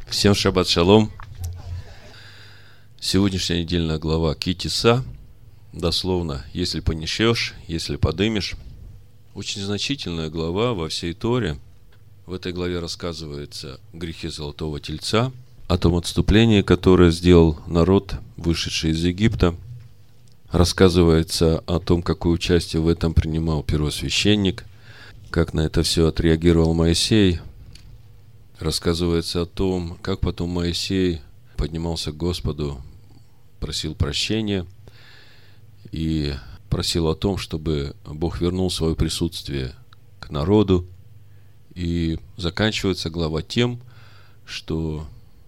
Всем шаббат шалом. Сегодняшняя недельная глава Ки-Тиса, дословно, если понесешь, если подымешь. Очень значительная глава во всей Торе. В этой главе рассказывается о грехе золотого тельца, о том отступлении, которое сделал народ, вышедший из Египта. Рассказывается о том, какое участие в этом принимал первосвященник, как на это все отреагировал Моисей. Рассказывается о том, как потом Моисей поднимался к Господу, просил прощения и просил о том, чтобы Бог вернул свое присутствие к народу. И заканчивается глава тем, что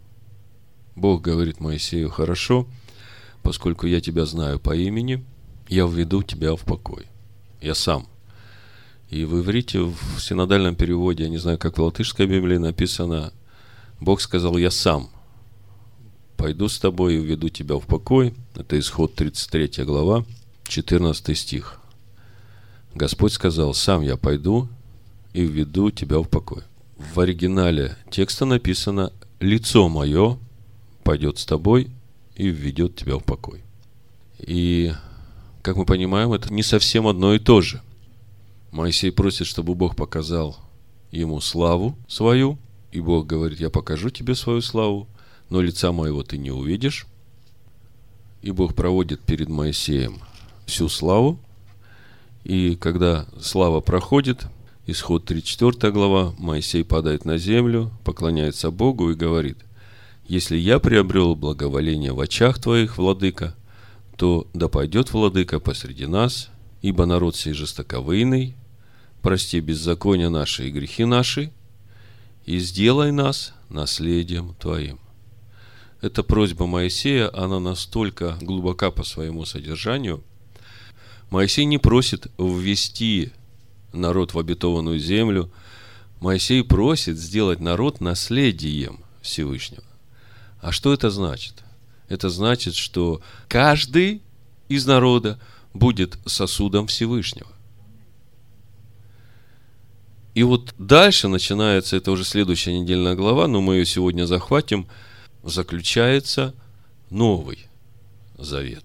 Бог говорит Моисею: хорошо, поскольку я тебя знаю по имени, я введу тебя в покой. Я сам. И в иврите, в синодальном переводе, я не знаю, как в латышской Библии написано, Бог сказал: я сам пойду с тобой и введу тебя в покой. Это Исход 33 глава, 14 стих. Господь сказал: сам я пойду и введу тебя в покой. В оригинале текста написано: лицо мое пойдет с тобой и введет тебя в покой. И, как мы понимаем, это не совсем одно и то же. Моисей просит, чтобы Бог показал ему славу свою, и Бог говорит: я покажу тебе свою славу, но лица моего ты не увидишь. И Бог проводит перед Моисеем всю славу, и когда слава проходит, Исход 34 глава, Моисей падает на землю, поклоняется Богу и говорит: если я приобрел благоволение в очах твоих, владыка, то да пойдет владыка посреди нас, ибо народ сей жестоковыйный, прости беззакония наши и грехи наши, и сделай нас наследием твоим. Эта просьба Моисея, она настолько глубока по своему содержанию. Моисей не просит ввести народ в обетованную землю. Моисей просит сделать народ наследием Всевышнего. А что это значит? Это значит, что каждый из народа будет сосудом Всевышнего. И вот дальше начинается, это уже следующая недельная глава, но мы ее сегодня захватим, заключается Новый Завет.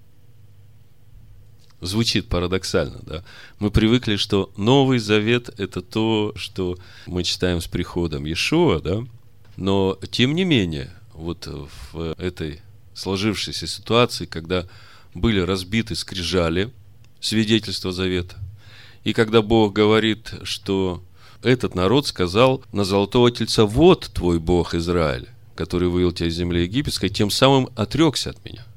Звучит парадоксально, да? Мы привыкли, что Новый Завет – это то, что мы читаем с приходом Иешуа, да? Но, тем не менее, вот в этой сложившейся ситуации, когда были разбиты скрижали, свидетельства Завета, и когда Бог говорит, что этот народ сказал на золотого тельца: вот твой Бог Израиль, который вывел тебя из земли египетской, тем самым отрекся от меня.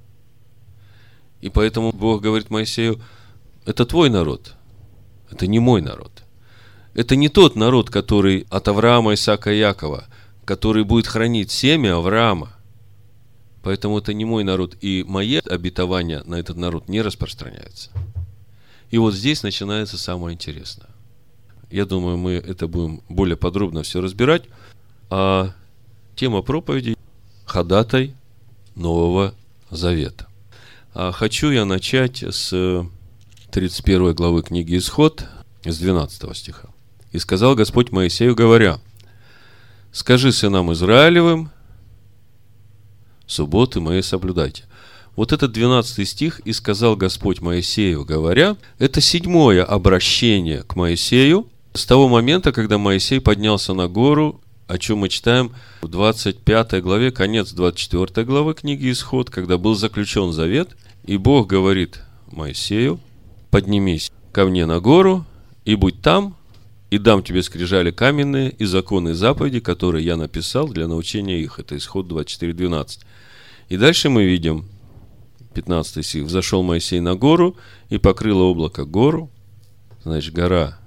И поэтому Бог говорит Моисею: это твой народ, это не мой народ. Это не тот народ, который от Авраама, Исаака и Якова, который будет хранить семя Авраама. Поэтому это не мой народ, и мои обетования на этот народ не распространяются. И вот здесь начинается самое интересное. Я думаю, мы это будем более подробно все разбирать. А тема проповеди – ходатай Нового Завета. Хочу я начать с 31 главы книги Исход, с 12 стиха. «И сказал Господь Моисею, говоря: скажи сынам Израилевым, субботы мои соблюдайте». Вот этот 12 стих: «И сказал Господь Моисею, говоря», это 7-е обращение к Моисею с того момента, когда Моисей поднялся на гору, о чем мы читаем в 25 главе, конец 24 главы книги Исход, когда был заключен завет, и Бог говорит Моисею: поднимись ко мне на гору, и будь там, и дам тебе скрижали каменные и законы и заповеди, которые я написал для научения их. Это Исход 24:12. И дальше мы видим 15 стих: «Взошел Моисей на гору, и покрыло облако гору». Значит, гора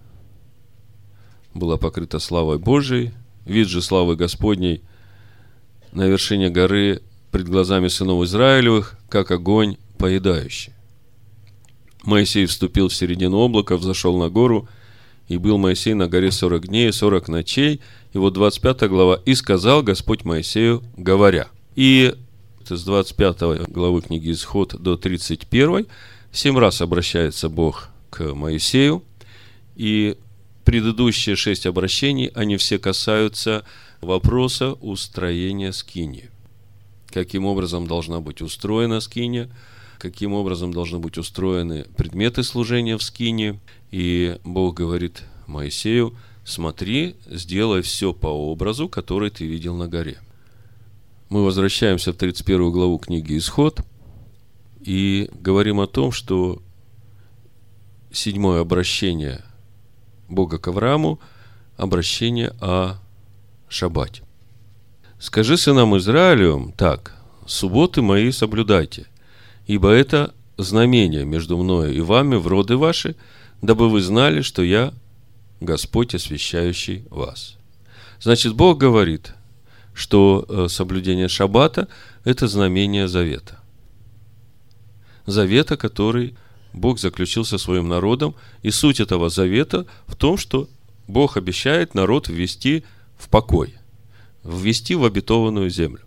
была покрыта славой Божией. Вид же славы Господней на вершине горы пред глазами сынов Израилевых, как огонь поедающий. Моисей вступил в середину облака, взошел на гору, и был Моисей на горе 40 дней и 40 ночей. И вот 25 глава: «И сказал Господь Моисею, говоря». И с 25 главы книги Исход до 31 7 раз обращается Бог к Моисею, и предыдущие 6 обращений, они все касаются вопроса устроения скинии. Каким образом должна быть устроена скиния, каким образом должны быть устроены предметы служения в скинии. И Бог говорит Моисею: смотри, сделай все по образу, который ты видел на горе. Мы возвращаемся в 31 главу книги Исход и говорим о том, что 7-е обращение Бога к Аврааму – обращение о шаббате. «Скажи сынам Израилевым так: субботы мои соблюдайте, ибо это знамение между мною и вами в роды ваши, дабы вы знали, что я Господь, освящающий вас». Значит, Бог говорит, что соблюдение шаббата – это знамение завета. Завета, который Бог заключил со своим народом. И суть этого завета в том, что Бог обещает народ ввести в покой, ввести в обетованную землю.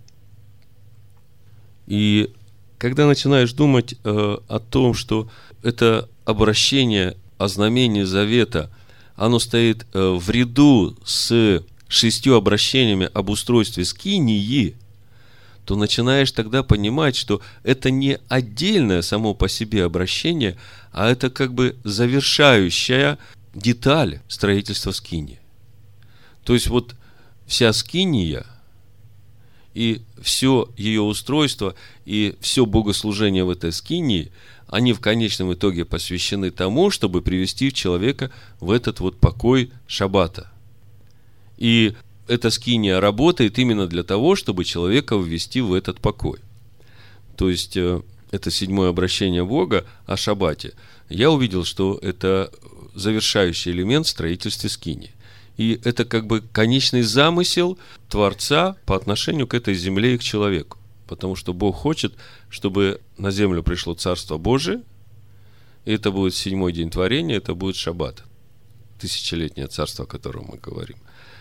И когда начинаешь думать о том, что это обращение о знамении завета, оно стоит в ряду с 6 обращениями об устройстве скинии, то начинаешь тогда понимать, что это не отдельное само по себе обращение, а это как бы завершающая деталь строительства скинии. То есть вот вся скиния и все ее устройство и все богослужение в этой скинии, они в конечном итоге посвящены тому, чтобы привести человека в этот вот покой шаббата. И эта скиния работает именно для того, чтобы человека ввести в этот покой. То есть, это 7-е обращение Бога о шаббате. Я увидел, что это завершающий элемент в строительстве скинии. И это как бы конечный замысел Творца по отношению к этой земле и к человеку. Потому что Бог хочет, чтобы на землю пришло Царство Божие, и это будет 7-й день творения, это будет шаббат. Тысячелетнее царство, о котором мы говорим.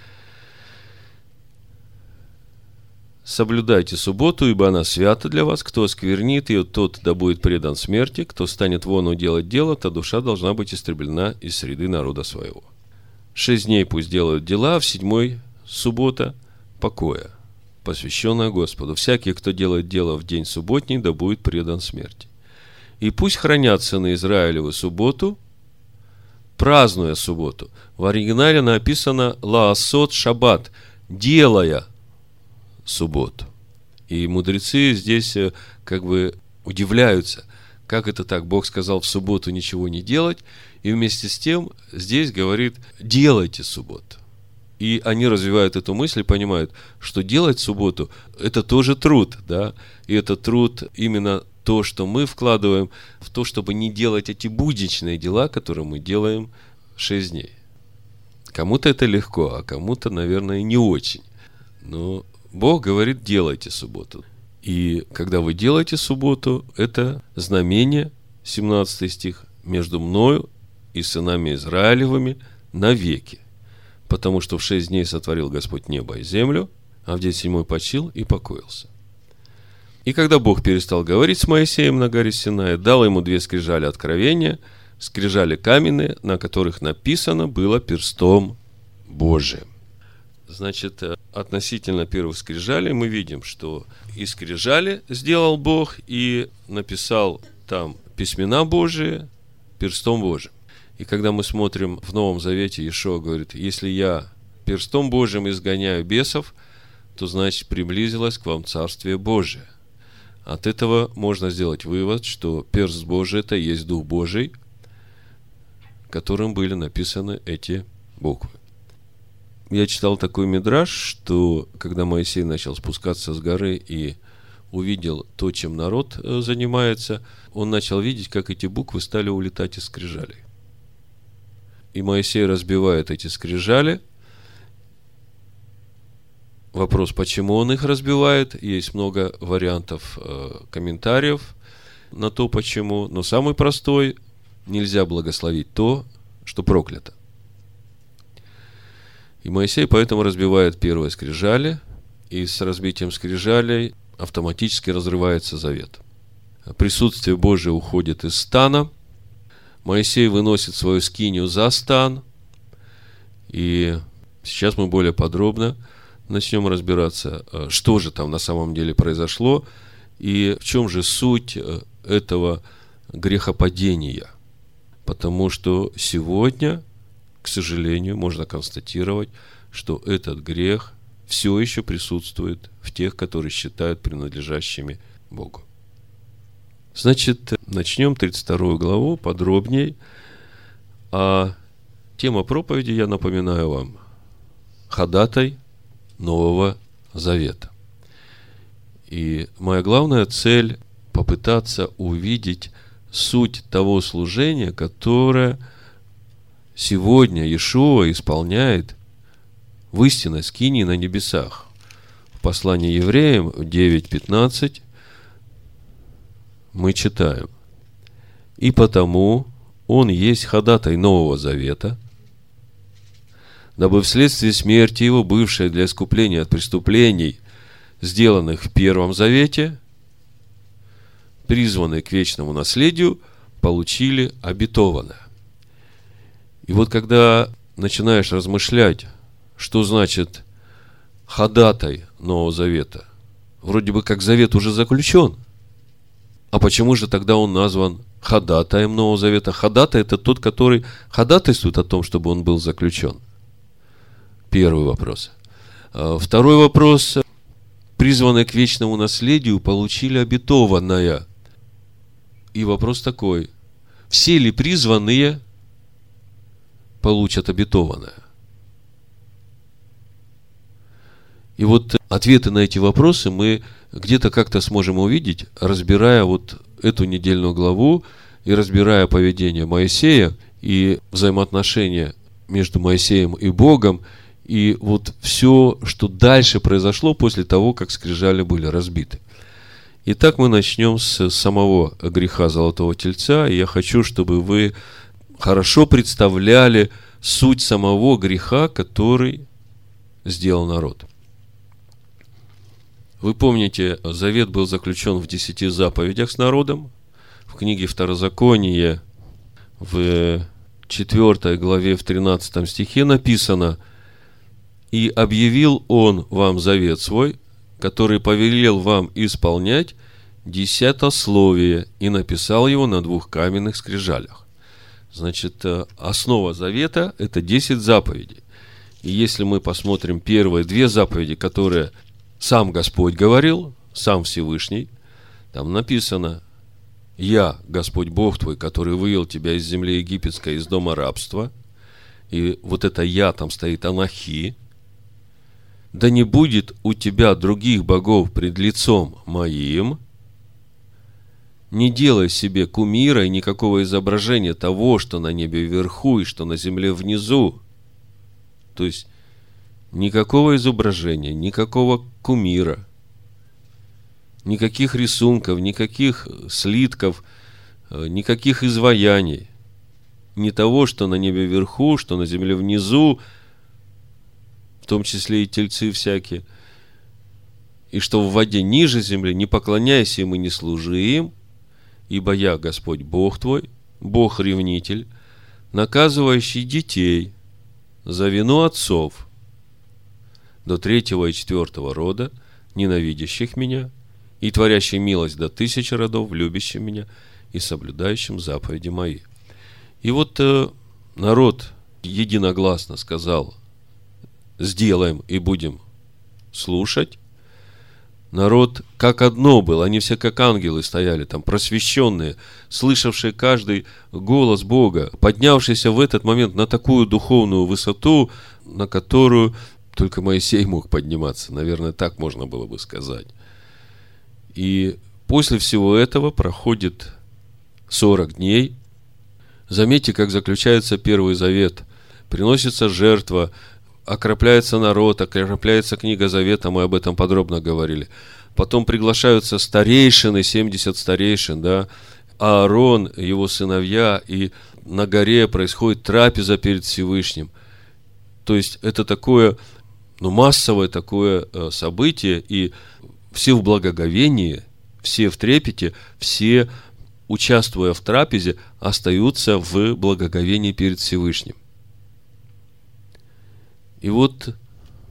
«Соблюдайте субботу, ибо она свята для вас. Кто осквернит ее, тот да будет предан смерти. Кто станет вону делать дело, та душа должна быть истреблена из среды народа своего. 6 дней пусть делают дела, а в 7-й суббота покоя, посвященная Господу. Всякий, кто делает дело в день субботний, да будет предан смерти. И пусть хранят сыны Израилевы субботу, празднуя субботу». В оригинале написано «лаасот шаббат», делая субботу. И мудрецы здесь как бы удивляются, как это так, Бог сказал в субботу ничего не делать, и вместе с тем здесь говорит: делайте субботу. И они развивают эту мысль и понимают, что делать субботу – это тоже труд, да, и это труд именно то, что мы вкладываем в то, чтобы не делать эти будничные дела, которые мы делаем 6 дней. Кому-то это легко, а кому-то, наверное, не очень. Но Бог говорит: делайте субботу. И когда вы делаете субботу, это знамение, 17 стих, между мною и сынами Израилевыми навеки. Потому что в 6 дней сотворил Господь небо и землю, а в день 7-й почил и покоился. И когда Бог перестал говорить с Моисеем на горе Синай, дал ему 2 скрижали откровения, скрижали каменные, на которых написано было перстом Божиим. Значит, относительно первых скрижалей мы видим, что и скрижали сделал Бог, и написал там письмена Божии перстом Божиим. И когда мы смотрим в Новом Завете, Иешуа говорит: если я перстом Божиим изгоняю бесов, то значит приблизилось к вам Царствие Божие. От этого можно сделать вывод, что перст Божий – это есть Дух Божий, которым были написаны эти буквы. Я читал такой мидраш, что когда Моисей начал спускаться с горы и увидел то, чем народ занимается, он начал видеть, как эти буквы стали улетать из скрижалей. И Моисей разбивает эти скрижали. Вопрос, почему он их разбивает, есть много вариантов, комментариев на то, почему. Но самый простой – нельзя благословить то, что проклято. И Моисей поэтому разбивает первые скрижали, и с разбитием скрижалей автоматически разрывается завет. Присутствие Божие уходит из стана. Моисей выносит свою скинию за стан. И сейчас мы более подробно начнем разбираться, что же там на самом деле произошло и в чем же суть этого грехопадения. Потому что сегодня, к сожалению, можно констатировать, что этот грех все еще присутствует в тех, которые считают принадлежащими Богу. Значит, начнем 32 главу подробнее. А тема проповеди, я напоминаю вам, ходатай Нового Завета. И моя главная цель – попытаться увидеть суть того служения, которое сегодня Иешуа исполняет в истинной скинии на небесах. В послании Евреям 9:15 мы читаем: «И потому Он есть ходатай Нового Завета, дабы вследствие смерти Его, бывшей для искупления от преступлений, сделанных в Первом Завете, призванные к вечному наследию, получили обетованное». И вот когда начинаешь размышлять, что значит ходатай Нового Завета, вроде бы как завет уже заключен, а почему же тогда он назван ходатаем Нового Завета? Ходатай – это тот, который ходатайствует о том, чтобы он был заключен. Первый вопрос. Второй вопрос. Призванные к вечному наследию получили обетованное. И вопрос такой: все ли призванные получат обетованное? И вот ответы на эти вопросы мы где-то как-то сможем увидеть, разбирая вот эту недельную главу и разбирая поведение Моисея и взаимоотношения между Моисеем и Богом, и вот все, что дальше произошло после того, как скрижали были разбиты. Итак, мы начнем с самого греха Золотого Тельца, и я хочу, чтобы вы хорошо представляли суть самого греха, который сделал народ. Вы помните, завет был заключен в 10 заповедях с народом. В книге Второзакония, в 4 главе, в 13 стихе написано: «И объявил он вам завет свой, который повелел вам исполнять десятословие, и написал его на 2 каменных скрижалях». Значит, основа завета – это 10 заповедей. И если мы посмотрим первые 2 заповеди, которые сам Господь говорил, сам Всевышний, там написано: «Я, Господь Бог твой, который вывел тебя из земли египетской, из дома рабства». И вот это «я» там стоит анахи. «Да не будет у тебя других богов пред лицом моим. Не делай себе кумира и никакого изображения того, что на небе вверху и что на земле внизу». То есть никакого изображения, никакого кумира, никаких рисунков, никаких слитков, никаких изваяний. Не того, что на небе вверху, что на земле внизу, в том числе и тельцы всякие, и что в воде ниже земли, не поклоняйся им и не служи им, ибо я, Господь Бог твой, Бог-ревнитель, наказывающий детей за вину отцов до 3-го и 4-го рода, ненавидящих меня, и творящий милость до 1000 родов, любящим меня и соблюдающим заповеди мои. И вот народ единогласно сказал: сделаем и будем слушать. Народ как одно был, они все как ангелы стояли там, просвещенные, слышавшие каждый голос Бога, поднявшиеся в этот момент на такую духовную высоту, на которую только Моисей мог подниматься. Наверное, так можно было бы сказать. И после всего этого проходит 40 дней. Заметьте, как заключается Первый Завет. Приносится жертва, окропляется народ, окропляется книга Завета, мы об этом подробно говорили. Потом приглашаются старейшины, 70 старейшин, да, Аарон, его сыновья, и на горе происходит трапеза перед Всевышним. То есть это такое, массовое такое событие, и все в благоговении, все в трепете, все, участвуя в трапезе, остаются в благоговении перед Всевышним. И вот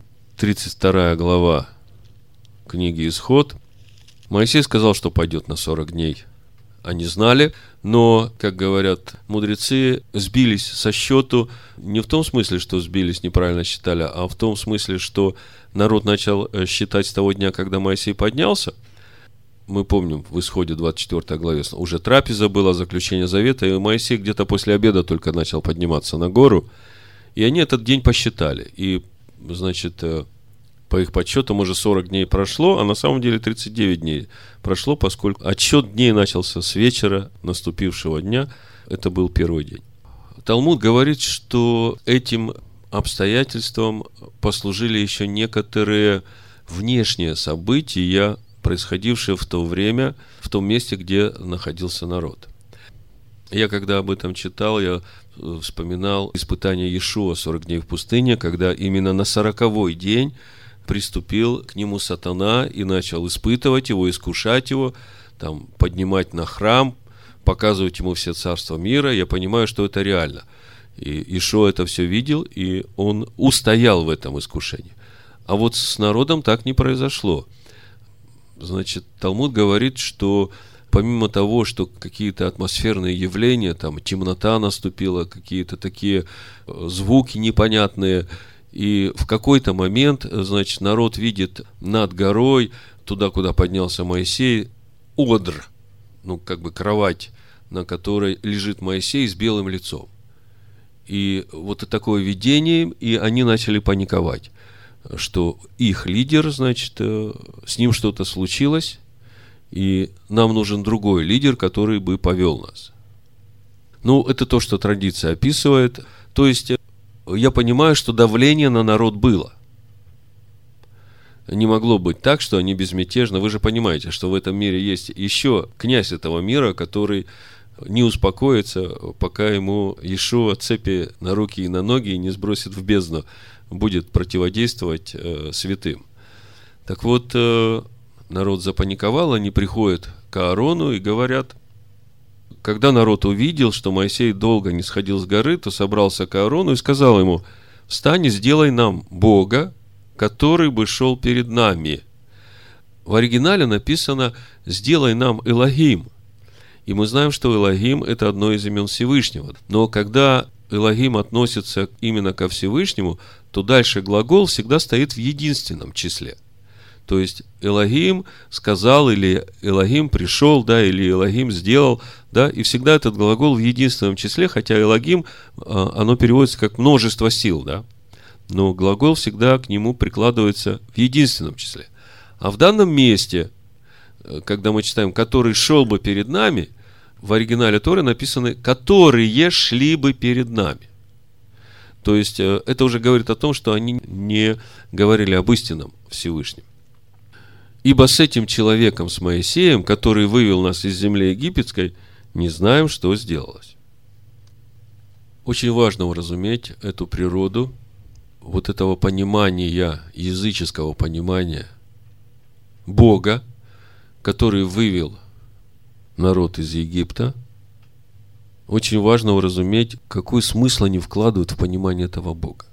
32 глава книги «Исход». Моисей сказал, что пойдет на 40 дней. Они знали, но, как говорят мудрецы, сбились со счету не в том смысле, что сбились, неправильно считали, а в том смысле, что народ начал считать с того дня, когда Моисей поднялся. Мы помним, в Исходе 24 главе уже трапеза была, заключение завета, и Моисей где-то после обеда только начал подниматься на гору, и они этот день посчитали. И, значит, по их подсчетам уже 40 дней прошло, а на самом деле 39 дней прошло, поскольку отсчет дней начался с вечера наступившего дня. Это был первый день. Талмуд говорит, что этим обстоятельством послужили еще некоторые внешние события, происходившие в то время, в том месте, где находился народ. Я, когда об этом читал, я вспоминал испытание Иешуа 40 дней в пустыне, когда именно на 40-й день приступил к нему сатана и начал испытывать его, искушать его, там, поднимать на храм, показывать ему все царства мира. Я понимаю, что это реально. И Иешуа это все видел, и он устоял в этом искушении. А вот с народом так не произошло. Значит, Талмуд говорит, что помимо того, что какие-то атмосферные явления, там темнота наступила, какие-то такие звуки непонятные, и в какой-то момент, значит, народ видит над горой, туда, куда поднялся Моисей, одр, как бы кровать, на которой лежит Моисей с белым лицом. И вот такое видение, и они начали паниковать, что их лидер, значит, с ним что-то случилось, и нам нужен другой лидер, который бы повел нас. Это то, что традиция описывает. То есть, я понимаю, что давление на народ было. Не могло быть так, что они безмятежно. Вы же понимаете, что в этом мире есть еще князь этого мира, который не успокоится, пока ему Иешуа цепи на руки и на ноги не сбросит в бездну, будет противодействовать святым. Так вот, народ запаниковал, они приходят к Аарону и говорят: когда народ увидел, что Моисей долго не сходил с горы, то собрался к Аарону и сказал ему: встань и сделай нам Бога, который бы шел перед нами. В оригинале написано: сделай нам Элохим. И мы знаем, что Элохим – это одно из имен Всевышнего. Но когда Элохим относится именно ко Всевышнему, то дальше глагол всегда стоит в единственном числе. То есть Элохим сказал, или Элохим пришел, да, или Элохим сделал, да, и всегда этот глагол в единственном числе, хотя Элохим, оно переводится как множество сил, да, но глагол всегда к нему прикладывается в единственном числе. А в данном месте, когда мы читаем «который шел бы перед нами», в оригинале Торы написано «которые шли бы перед нами». То есть это уже говорит о том, что они не говорили об истинном Всевышнем. Ибо с этим человеком, с Моисеем, который вывел нас из земли египетской, не знаем, что сделалось. Очень важно уразуметь эту природу, вот этого понимания, языческого понимания Бога, который вывел народ из Египта. Очень важно уразуметь, какой смысл они вкладывают в понимание этого Бога.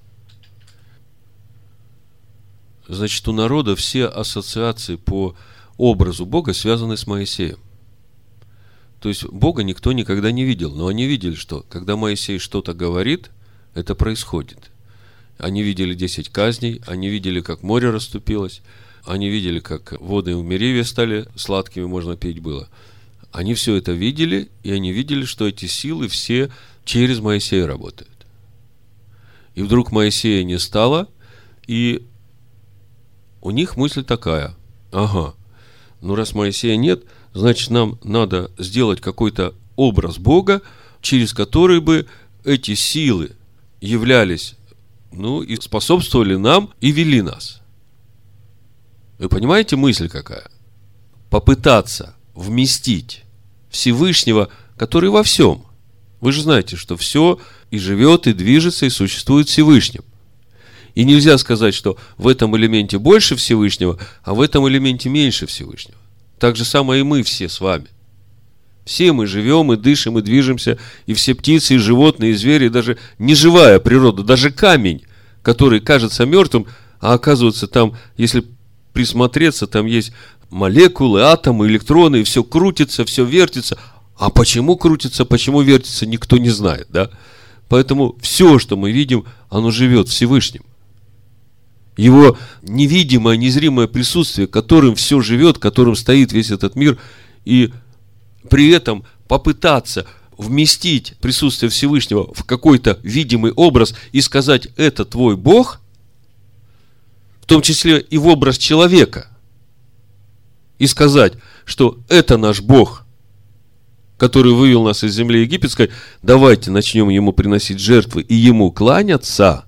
Значит, у народа все ассоциации по образу Бога связаны с Моисеем. То есть Бога никто никогда не видел, но они видели, что когда Моисей что-то говорит, это происходит. Они видели 10 казней, они видели, как море расступилось, они видели, как воды в Мериве стали сладкими, можно пить было. Они все это видели, и они видели, что эти силы все через Моисея работают. И вдруг Моисея не стало, и у них мысль такая: ага, раз Моисея нет, значит, нам надо сделать какой-то образ Бога, через который бы эти силы являлись, и способствовали нам и вели нас. Вы понимаете, мысль какая? Попытаться вместить Всевышнего, который во всем. Вы же знаете, что все и живет, и движется, и существует в Всевышнем. И нельзя сказать, что в этом элементе больше Всевышнего, а в этом элементе меньше Всевышнего. Так же самое и мы все с вами. Все мы живем, и дышим, и движемся, и все птицы, и животные, и звери, и даже неживая природа, даже камень, который кажется мертвым, А оказывается, там, если присмотреться, там есть молекулы, атомы, электроны, и все крутится, все вертится. А почему крутится, почему вертится, никто не знает, да? Поэтому все, что мы видим, оно живет Всевышним. Его невидимое, незримое присутствие, которым все живет, которым стоит весь этот мир, и при этом попытаться вместить присутствие Всевышнего в какой-то видимый образ и сказать: это твой Бог, в том числе и в образ человека, и сказать, что это наш Бог, который вывел нас из земли египетской, давайте начнем ему приносить жертвы и ему кланяться,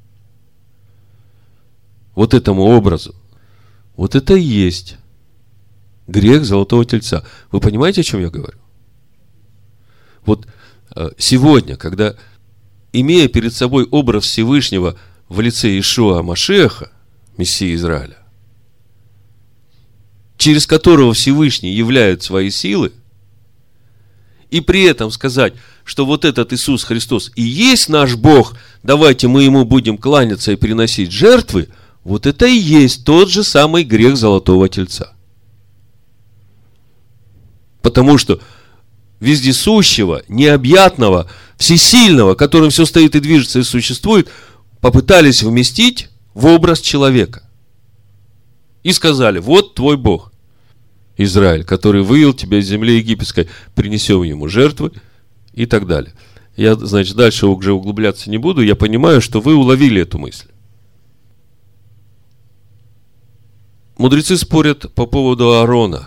вот этому образу, вот это и есть грех золотого тельца. Вы понимаете, о чем я говорю? Вот сегодня, когда, имея перед собой образ Всевышнего в лице Иешуа Машиаха, Мессии Израиля, через которого Всевышний являет свои силы, и при этом сказать, что вот этот Иисус Христос и есть наш Бог, давайте мы ему будем кланяться и приносить жертвы, вот это и есть тот же самый грех золотого тельца. Потому что вездесущего, необъятного, всесильного, которым все стоит и движется и существует, попытались вместить в образ человека. И сказали: вот твой Бог, Израиль, который вывел тебя из земли египетской, принесем ему жертвы и так далее. Я, значит, дальше уже углубляться не буду, я понимаю, что вы уловили эту мысль. Мудрецы спорят по поводу Аарона.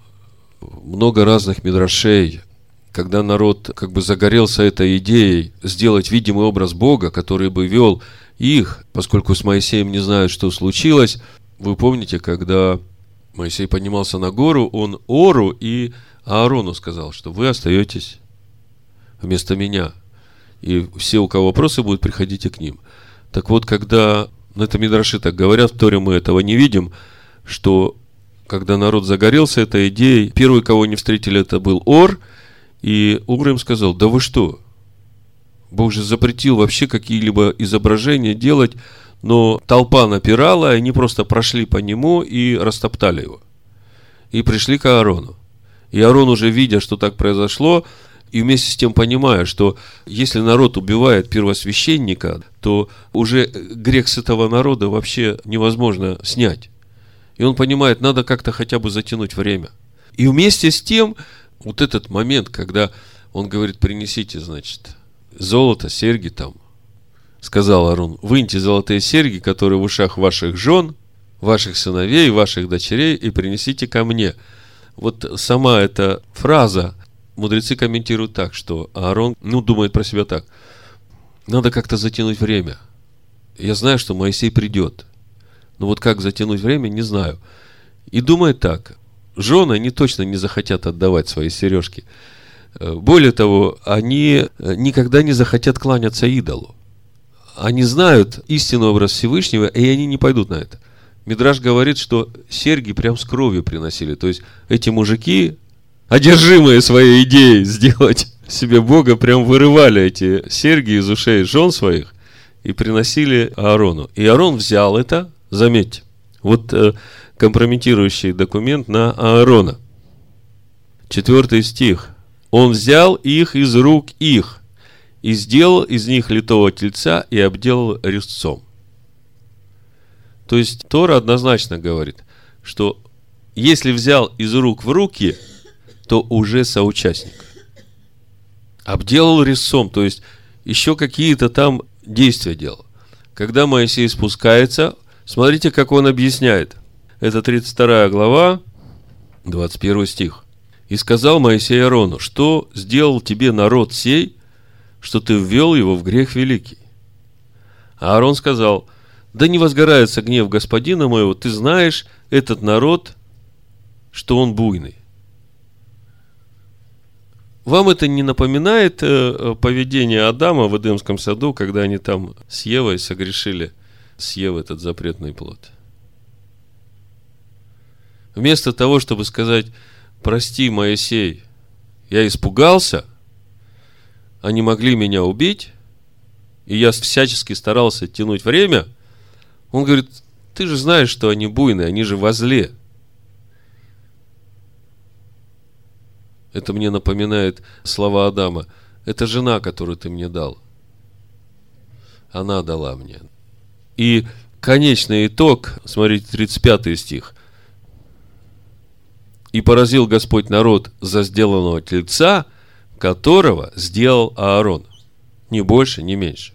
Много разных мидрашей. Когда народ как бы загорелся этой идеей сделать видимый образ Бога, который бы вел их, поскольку с Моисеем не знают, что случилось. Вы помните, когда Моисей поднимался на гору, он Ору и Аарону сказал, что вы остаетесь вместо меня. И все, у кого вопросы будут, приходите к ним. Так вот, когда, это мидраши так говорят, в Торе мы этого не видим, что когда народ загорелся этой идеей, первый, кого не встретили, это был Ор, и Ор им сказал: да вы что? Бог же запретил вообще какие-либо изображения делать, но толпа напирала, и они просто прошли по нему и растоптали его. И пришли к Аарону. И Аарон, уже видя, что так произошло, и вместе с тем понимая, что если народ убивает первосвященника, то уже грех с этого народа вообще невозможно снять. И он понимает, надо как-то хотя бы затянуть время. И вместе с тем, вот этот момент, когда он говорит: принесите, значит, золото, серьги там, сказал Аарон: выньте золотые серьги, которые в ушах ваших жен, ваших сыновей, ваших дочерей, и принесите ко мне. Вот сама эта фраза, мудрецы комментируют так, что Аарон, думает про себя так: надо как-то затянуть время. Я знаю, что Моисей придет, но вот как затянуть время, не знаю. И думает так: жены, они точно не захотят отдавать свои сережки. Более того, они никогда не захотят кланяться идолу. Они знают истинный образ Всевышнего, и они не пойдут на это. Мидраш говорит, что серьги прям с кровью приносили. То есть эти мужики, одержимые своей идеей сделать себе Бога, прям вырывали эти серьги из ушей жен своих и приносили Аарону. И Аарон взял это, заметьте, вот компрометирующий документ на Аарона. 4 стих. Он взял их из рук их и сделал из них литого тельца и обделал резцом. То есть Тора однозначно говорит, что если взял из рук в руки, то уже соучастник. Обделал резцом, то есть еще какие-то там действия делал. Когда Моисей спускается, смотрите, как он объясняет. Это 32 глава, 21 стих. «И сказал Моисей Аарону: что сделал тебе народ сей, что ты ввел его в грех великий? А Аарон сказал: да не возгорается гнев господина моего, ты знаешь этот народ, что он буйный». Вам это не напоминает поведение Адама в Эдемском саду, когда они там с Евой согрешили, съев этот запретный плод? Вместо того, чтобы сказать: прости, Моисей, я испугался, они могли меня убить, и я всячески старался тянуть время, он говорит: ты же знаешь, что они буйные, они же во зле. Это мне напоминает слова Адама. Это жена, которую ты мне дал. Она дала мне. И конечный итог, смотрите, 35 стих. «И поразил Господь народ за сделанного тельца, которого сделал Аарон». Ни больше, ни меньше.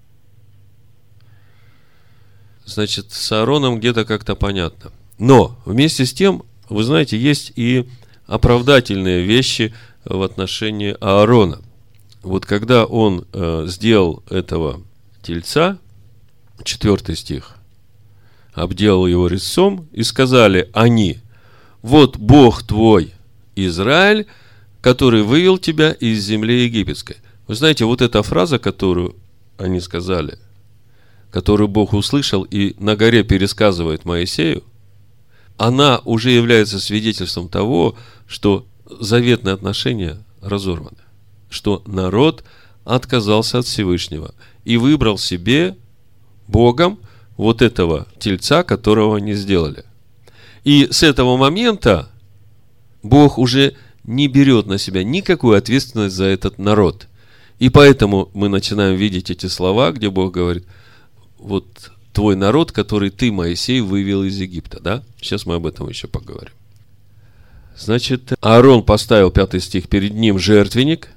Значит, с Аароном где-то как-то понятно. Но вместе с тем, вы знаете, есть и оправдательные вещи в отношении Аарона. Вот когда он сделал этого тельца, 4 стих, обделал его резцом, и сказали они: вот Бог твой, Израиль, который вывел тебя из земли египетской. Вы знаете, вот эта фраза, которую они сказали, которую Бог услышал и на горе пересказывает Моисею, она уже является свидетельством того, что заветные отношения разорваны, что народ отказался от Всевышнего и выбрал себе Богом вот этого тельца, которого они сделали. И с этого момента Бог уже не берет на себя никакую ответственность за этот народ. И поэтому мы начинаем видеть эти слова, где Бог говорит: вот твой народ, который ты, Моисей, вывел из Египта, да? Сейчас мы об этом еще поговорим. Значит, Аарон поставил, 5 стих, перед ним жертвенник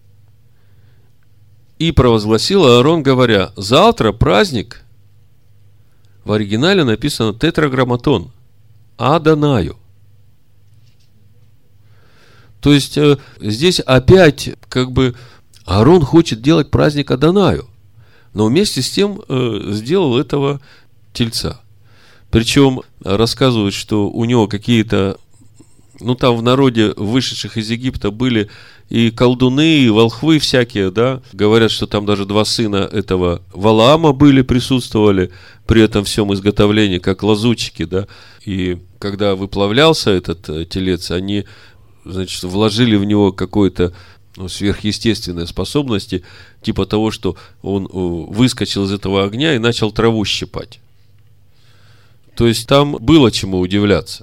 и провозгласил Аарон, говоря: завтра праздник. В оригинале написано тетраграмматон, Адонаю. То есть, здесь опять, Аарон хочет делать праздник Адонаю, но вместе с тем сделал этого тельца. Причем рассказывают, что у него какие-то, там в народе вышедших из Египта были и колдуны, и волхвы всякие, да. Говорят, что там даже 2 сына этого Валаама присутствовали при этом всем изготовлении, как лазутчики, да. И когда выплавлялся этот телец, они, вложили в него какое-то сверхъестественные способности, типа того, что он выскочил из этого огня и начал траву щипать. То есть там было чему удивляться.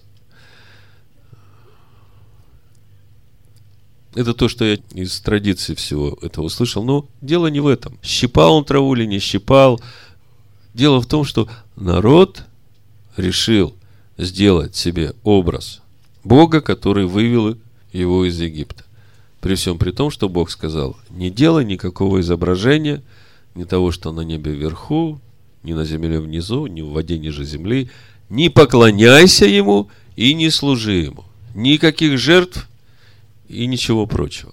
Это то, что я из традиции всего этого услышал. Но дело не в этом. Щипал он траву или не щипал. Дело в том, что народ решил сделать себе образ Бога, который вывел его из Египта. При всем при том, что Бог сказал: не делай никакого изображения, ни того, что на небе вверху, ни на земле внизу, ни в воде ниже земли. Не поклоняйся ему и не служи ему. Никаких жертв и ничего прочего.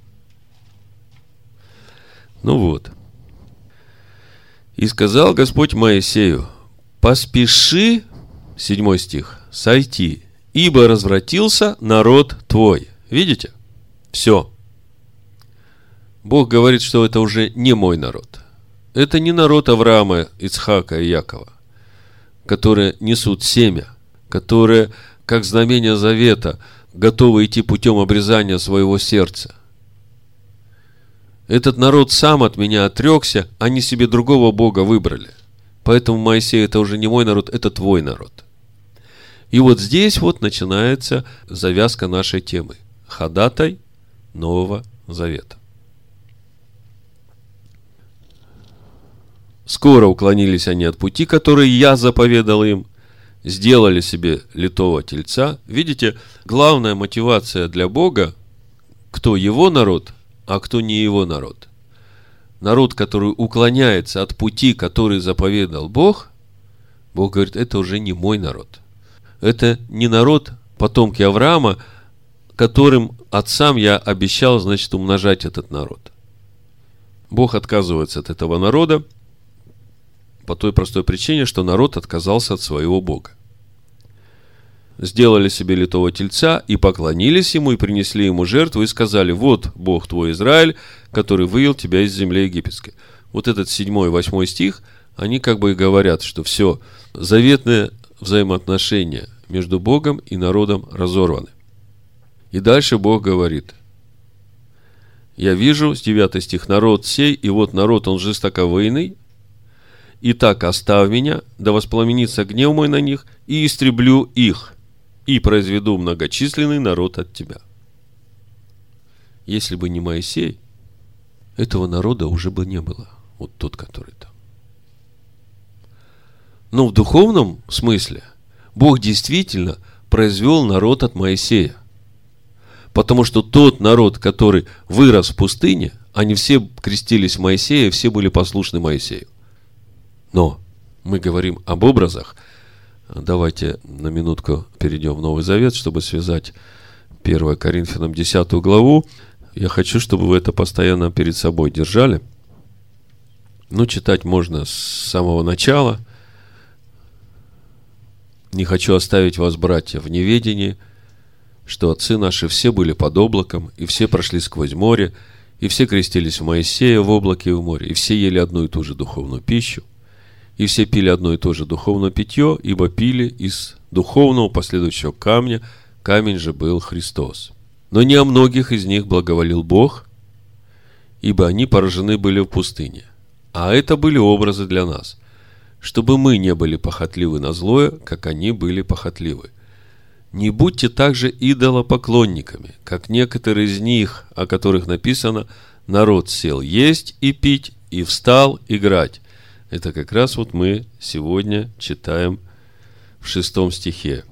И сказал Господь Моисею: поспеши, 7 стих, сойти, ибо развратился народ твой. Видите? Все. Бог говорит, что это уже не мой народ. Это не народ Авраама, Ицхака и Якова, которые несут семя, которые, как знамение завета, готовы идти путем обрезания своего сердца. Этот народ сам от меня отрекся, они себе другого Бога выбрали. Поэтому, Моисей, это уже не мой народ, это твой народ. И вот здесь начинается завязка нашей темы. Ходатай Нового Завета. Скоро уклонились они от пути, который я заповедал им, сделали себе литого тельца. Видите, главная мотивация для Бога, кто его народ, а кто не его народ. Народ, который уклоняется от пути, который заповедал Бог, Бог говорит: это уже не мой народ. Это не народ, потомки Авраама, которым отцам я обещал, умножать этот народ. Бог отказывается от этого народа по той простой причине, что народ отказался от своего Бога. Сделали себе литого тельца и поклонились ему, и принесли ему жертву, и сказали: вот Бог твой Израиль, который вывел тебя из земли египетской. Вот этот 7 и 8 стих, они и говорят, что все, заветные взаимоотношения между Богом и народом разорваны. И дальше Бог говорит: я вижу, с 9 стих, народ сей, и вот народ, он жестоковыйный, Итак, оставь меня, да воспламенится гнев мой на них, и истреблю их, и произведу многочисленный народ от тебя». Если бы не Моисей, этого народа уже бы не было, вот тот, который там. Но в духовном смысле Бог действительно произвел народ от Моисея. Потому что тот народ, который вырос в пустыне, они все крестились в Моисея, все были послушны Моисею. Но мы говорим об образах. Давайте на минутку перейдем в Новый Завет, чтобы связать 1 Коринфянам 10 главу. Я хочу, чтобы вы это постоянно перед собой держали. Читать можно с самого начала. Не хочу оставить вас, братья, в неведении, что отцы наши все были под облаком, и все прошли сквозь море, и все крестились в Моисея в облаке и в море, и все ели одну и ту же духовную пищу, и все пили одно и то же духовное питье, ибо пили из духовного последующего камня, камень же был Христос. Но не о многих из них благоволил Бог, ибо они поражены были в пустыне. А это были образы для нас, чтобы мы не были похотливы на злое, как они были похотливы. Не будьте также идолопоклонниками, как некоторые из них, о которых написано: народ сел есть и пить, и встал играть. Это как раз вот мы сегодня читаем в 6 стихе,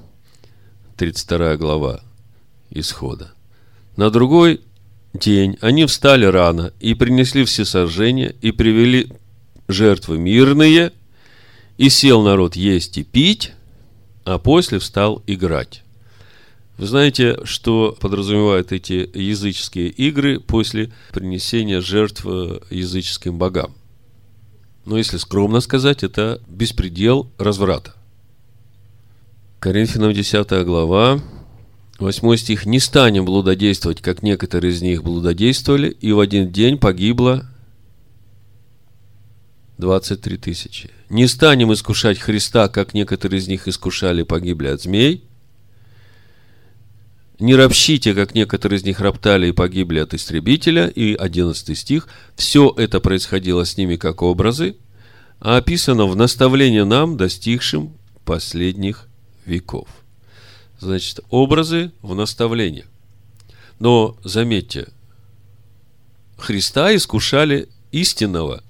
32 глава Исхода. На другой день они встали рано и принесли всесожжение, и привели жертвы мирные, и сел народ есть и пить, а после встал играть. Вы знаете, что подразумевают эти языческие игры после принесения жертв языческим богам? Но если скромно сказать, это беспредел разврата. Коринфянам 10 глава, 8 стих. «Не станем блудодействовать, как некоторые из них блудодействовали, и в один день погибло 23 тысячи. Не станем искушать Христа, как некоторые из них искушали и погибли от змей. Не ропщите, как некоторые из них роптали и погибли от истребителя». И 11 стих. «Все это происходило с ними как образы, а описано в наставлении нам, достигшим последних веков». Значит, образы в наставлении. Но, заметьте, Христа искушали истинного,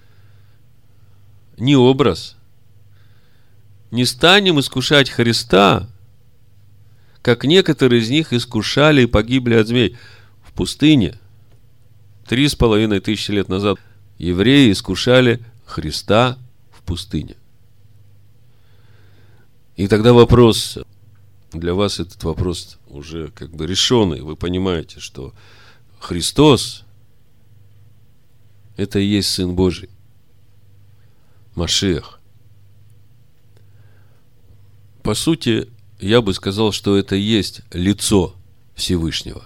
не образ. Не станем искушать Христа, как некоторые из них искушали и погибли от змей. В пустыне 3500 лет назад евреи искушали Христа в пустыне. И тогда вопрос, для вас этот вопрос уже как бы решенный. Вы понимаете, что Христос – это и есть Сын Божий, Машиах. По сути, я бы сказал, что это и есть лицо Всевышнего.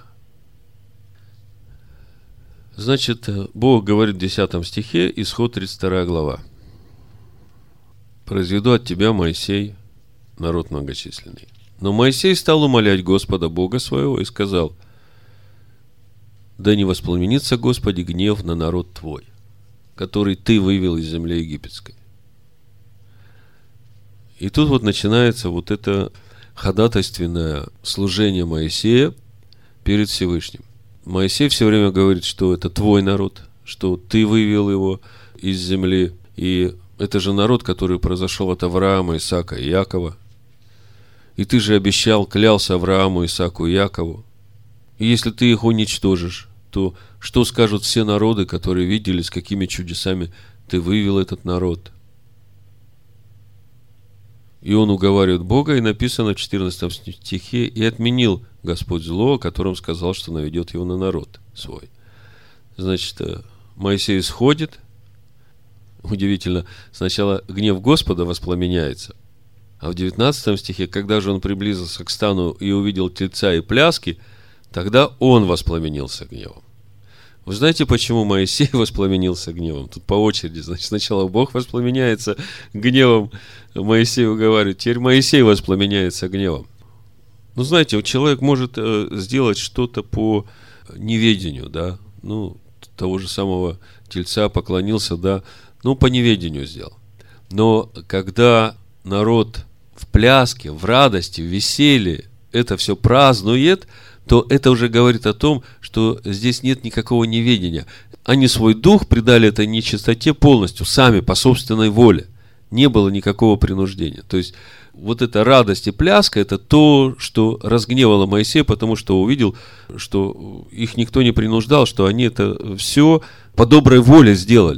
Значит, Бог говорит в 10 стихе, Исход 32 глава. «Произведу от тебя, Моисей, народ многочисленный». Но Моисей стал умолять Господа Бога своего и сказал: «Да не воспламенится, Господи, гнев на народ Твой, который Ты вывел из земли египетской». И тут вот начинается вот это ходатайственное служение Моисея перед Всевышним. Моисей все время говорит, что это твой народ, что ты вывел его из земли. И это же народ, который произошел от Авраама, Исаака и Якова. И ты же обещал, клялся Аврааму, Исааку и Якову. И если ты их уничтожишь, то что скажут все народы, которые видели, с какими чудесами ты вывел этот народ? И он уговаривает Бога, и написано в 14 стихе: «И отменил Господь зло, о котором сказал, что наведет его на народ свой». Значит, Моисей сходит. Удивительно, сначала гнев Господа воспламеняется, а в 19 стихе, когда же он приблизился к стану и увидел тельца и пляски, тогда он воспламенился гневом. Вы знаете, почему Моисей воспламенился гневом? Тут по очереди. Значит, сначала Бог воспламеняется гневом, Моисей уговаривает, теперь Моисей воспламеняется гневом. Ну, знаете, человек может сделать что-то по неведению, да, того же самого тельца поклонился, да, по неведению сделал. Но когда народ в пляске, в радости, в веселье это все празднует, то это уже говорит о том, что здесь нет никакого неведения. Они свой дух придали этой нечистоте полностью, сами, по собственной воле. Не было никакого принуждения. То есть, вот эта радость и пляска, это то, что разгневало Моисея, потому что увидел, что их никто не принуждал, что они это все по доброй воле сделали.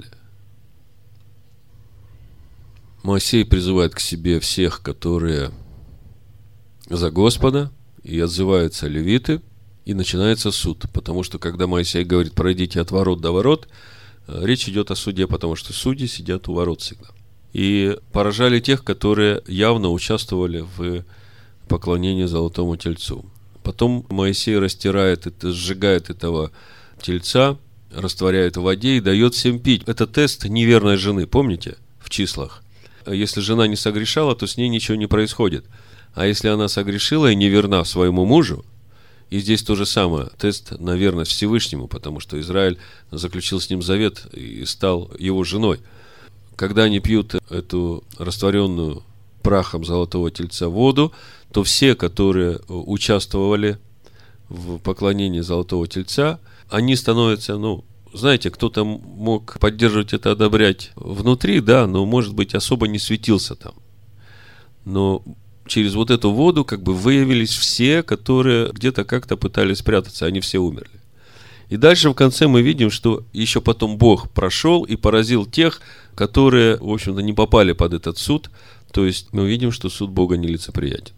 Моисей призывает к себе всех, которые за Господа, и отзываются левиты, и начинается суд. Потому что, когда Моисей говорит, пройдите от ворот до ворот, речь идет о суде, потому что судьи сидят у ворот всегда. И поражали тех, которые явно участвовали в поклонении золотому тельцу. Потом Моисей растирает, сжигает этого тельца, растворяет в воде и дает всем пить. Это тест неверной жены, помните, в числах? Если жена не согрешала, то с ней ничего не происходит. А если она согрешила и неверна своему мужу, и здесь то же самое, тест на верность Всевышнему, потому что Израиль заключил с ним завет и стал его женой. Когда они пьют эту растворенную прахом золотого тельца воду, то все, которые участвовали в поклонении золотого тельца, они становятся, знаете, кто-то мог поддерживать это, одобрять внутри, да, но, может быть, особо не светился там. Но через вот эту воду выявились все, которые где-то как-то пытались спрятаться, они все умерли. И дальше в конце мы видим, что еще потом Бог прошел и поразил тех, которые, в общем-то, не попали под этот суд. То есть мы видим, что суд Бога нелицеприятен.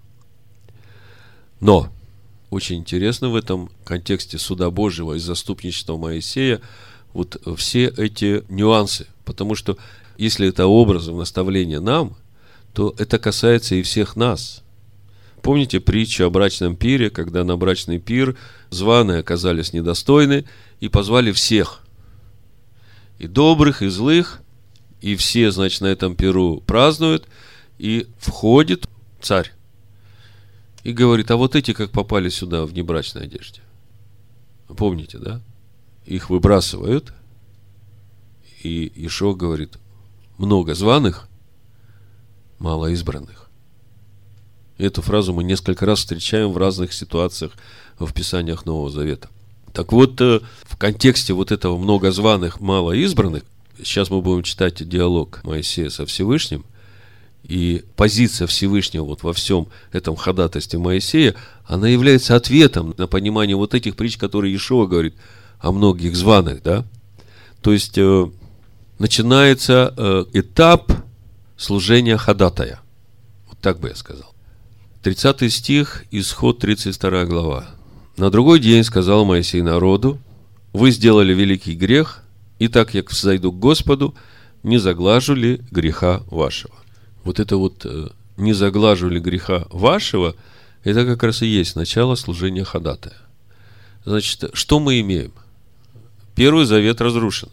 Но очень интересно в этом контексте суда Божьего и заступничества Моисея вот все эти нюансы. Потому что если это образы, наставления нам, то это касается и всех нас. Помните притчу о брачном пире, когда на брачный пир званые оказались недостойны и позвали всех. И добрых, и злых, и все, значит, на этом пиру празднуют, и входит царь и говорит, а вот эти как попали сюда в небрачной одежде. Помните, да? Их выбрасывают, и Иешуа говорит, много званых, мало избранных. Эту фразу мы несколько раз встречаем в разных ситуациях в Писаниях Нового Завета. Так вот, в контексте вот этого много званых, мало избранных, сейчас мы будем читать диалог Моисея со Всевышним, и позиция Всевышнего вот во всем этом ходатайстве Моисея, она является ответом на понимание вот этих притч, которые Иешуа говорит о многих званых, да? То есть, начинается этап служения ходатая. Вот так бы я сказал. 30 стих, Исход 32 глава. На другой день сказал Моисей народу, вы сделали великий грех, и так як взойду к Господу, не заглажу ли греха вашего. Вот это вот не заглажу ли греха вашего, это как раз и есть начало служения ходатая. Значит, что мы имеем? Первый завет разрушен.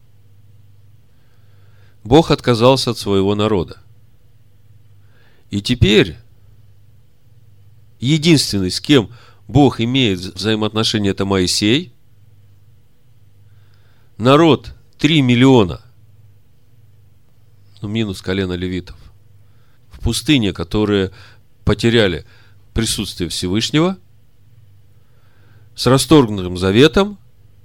Бог отказался от своего народа. И теперь единственный, с кем Бог имеет взаимоотношения, это Моисей. Народ 3 миллиона, минус колено левитов, в пустыне, которые потеряли присутствие Всевышнего, с расторгнутым заветом,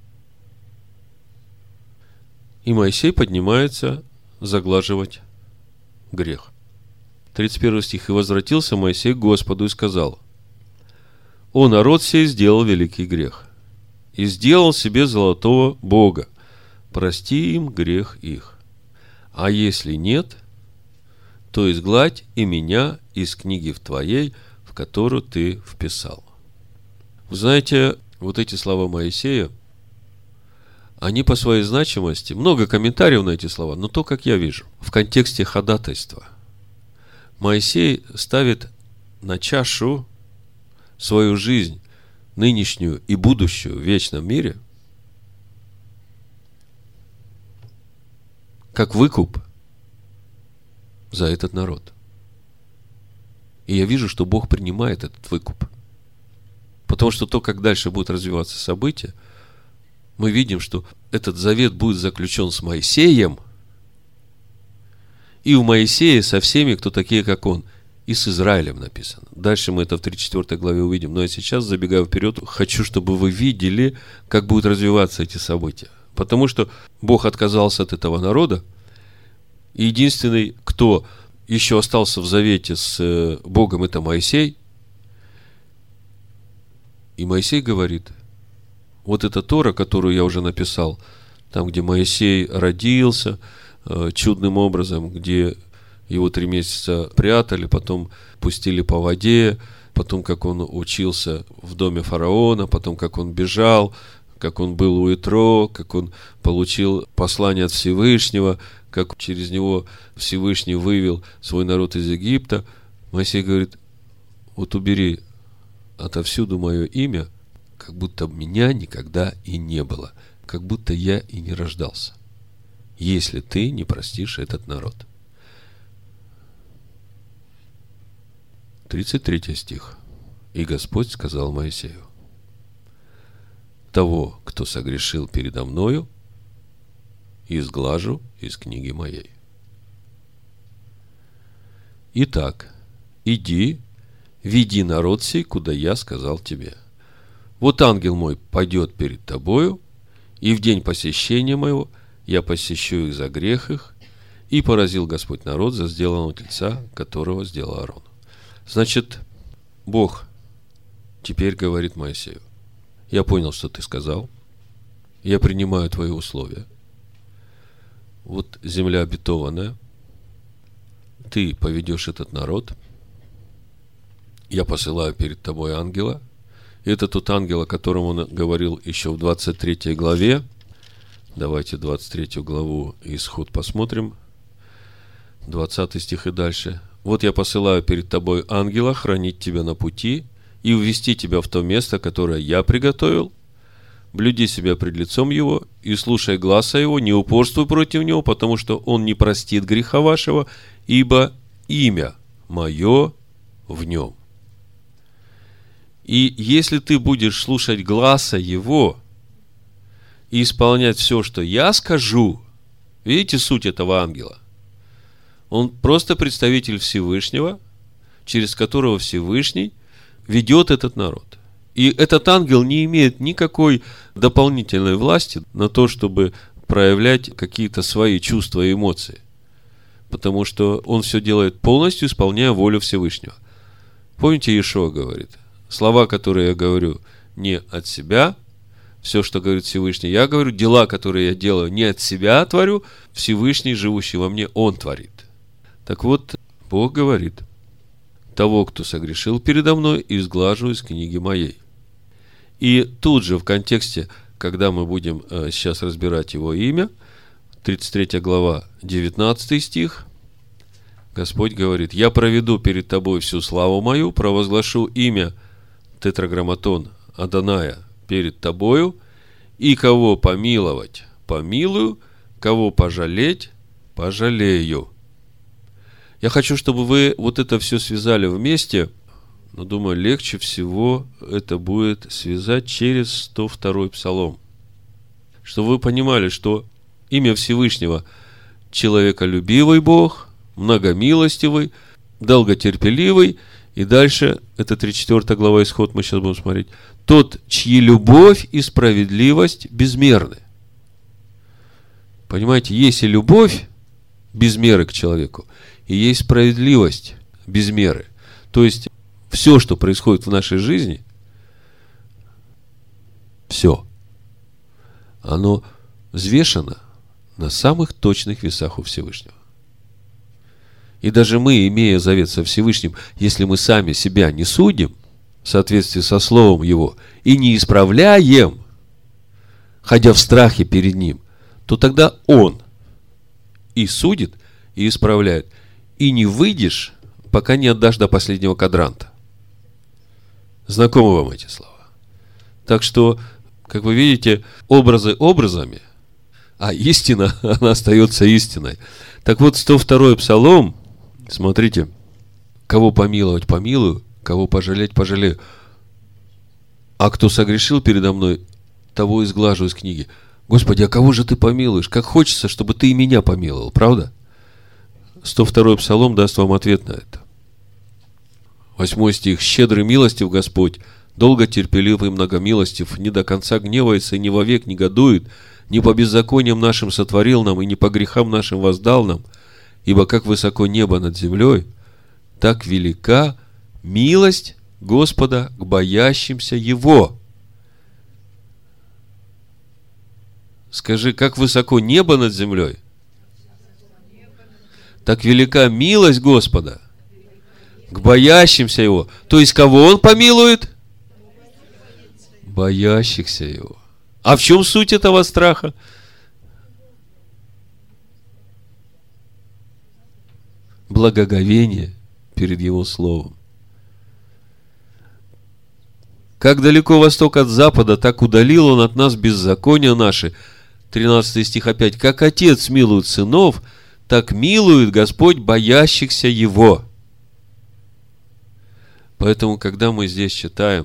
и Моисей поднимается заглаживать грех. 31 стих. «И возвратился Моисей к Господу и сказал: О, народ сей сделал великий грех, и сделал себе золотого бога, прости им грех их. А если нет, то изгладь и меня из книги твоей, в которую ты вписал». Вы знаете, вот эти слова Моисея, они по своей значимости, много комментариев на эти слова, но то, как я вижу, в контексте ходатайства. Моисей ставит на чашу свою жизнь, нынешнюю и будущую в вечном мире, как выкуп за этот народ. И я вижу, что Бог принимает этот выкуп. Потому что то, как дальше будут развиваться события, мы видим, что этот завет будет заключен с Моисеем, и в Моисее со всеми, кто такие, как он. И с Израилем написано. Дальше мы это в 34 главе увидим. Но я сейчас, забегая вперед, хочу, чтобы вы видели, как будут развиваться эти события. Потому что Бог отказался от этого народа. И единственный, кто еще остался в завете с Богом, это Моисей. И Моисей говорит, вот эта Тора, которую я уже написал, там, где Моисей родился чудным образом, где его 3 месяца прятали, потом пустили по воде, потом, как он учился в доме фараона, потом, как он бежал, как он был у Итро, как он получил послание от Всевышнего, как через него Всевышний вывел свой народ из Египта. Моисей говорит, вот убери отовсюду мое имя, как будто меня никогда и не было, как будто я и не рождался, если ты не простишь этот народ. 33 стих. И Господь сказал Моисею: того, кто согрешил передо мною, изглажу из книги моей. Итак, иди, веди народ сей, куда я сказал тебе. Вот ангел мой пойдет перед тобою, и в день посещения моего я посещу их за грех их, и поразил Господь народ за сделанного тельца, которого сделал Аарон. Значит, Бог теперь говорит Моисею: я понял, что ты сказал, я принимаю твои условия. Вот земля обетованная, ты поведешь этот народ, я посылаю перед тобой ангела. Это тот ангел, о котором он говорил еще в 23 главе. Давайте 23 главу Исход посмотрим, 20 стих и дальше. Вот я посылаю перед тобой ангела хранить тебя на пути и увести тебя в то место, которое я приготовил. Блюди себя пред лицом его и слушай гласа его, не упорствуй против него, потому что он не простит греха вашего, ибо имя мое в нем. И если ты будешь слушать гласа его и исполнять все, что я скажу, видите суть этого ангела? Он просто представитель Всевышнего, через которого Всевышний ведет этот народ. И этот ангел не имеет никакой дополнительной власти на то, чтобы проявлять какие-то свои чувства и эмоции. Потому что он все делает полностью, исполняя волю Всевышнего. Помните, Иешуа говорит: слова, которые я говорю, не от себя, все, что говорит Всевышний, я говорю, дела, которые я делаю, не от себя творю, Всевышний, живущий во мне, он творит. Так вот, Бог говорит: того, кто согрешил передо мной, изглажу из книги моей. И тут же в контексте, когда мы будем сейчас разбирать его имя, 33 глава, 19 стих, Господь говорит: я проведу перед тобой всю славу мою, провозглашу имя Тетраграмматон Адоная перед тобою, и кого помиловать, помилую, кого пожалеть, пожалею. Я хочу, чтобы вы вот это все связали вместе, но думаю, легче всего это будет связать через 102 псалом. Чтобы вы понимали, что имя Всевышнего — человеколюбивый Бог, многомилостивый, долготерпеливый, и дальше, это 34 глава Исход, мы сейчас будем смотреть, тот, чьи любовь и справедливость безмерны. Понимаете, есть и любовь без меры к человеку, и есть справедливость без меры. То есть, все, что происходит в нашей жизни, все, оно взвешено на самых точных весах у Всевышнего. И даже мы, имея завет со Всевышним, если мы сами себя не судим в соответствии со Словом Его и не исправляем, ходя в страхе перед Ним, то тогда Он и судит, и исправляет. И не выйдешь, пока не отдашь до последнего квадранта. Знакомы вам эти слова? Так что, как вы видите, образы образами, а истина, она остается истиной. Так вот, 102 псалом, смотрите, кого помиловать, помилую, кого пожалеть, пожалею. А кто согрешил передо мной, того изглажу из книги. Господи, а кого же ты помилуешь? Как хочется, чтобы ты и меня помиловал, правда? 102-й Псалом даст вам ответ на это. 8 стих. «Щедрый милостив Господь, долго терпеливый и многомилостив, не до конца гневается и не вовек негодует, не по беззакониям нашим сотворил нам и не по грехам нашим воздал нам, ибо как высоко небо над землей, так велика милость Господа к боящимся Его». Скажи, как высоко небо над землей, так велика милость Господа к боящимся Его. То есть, кого Он помилует? Боящихся Его. А в чем суть этого страха? Благоговение перед Его Словом. Как далеко восток от запада, так удалил Он от нас беззакония наши. 13 стих опять. Как отец милует сынов, так милует Господь боящихся Его. Поэтому, когда мы здесь читаем,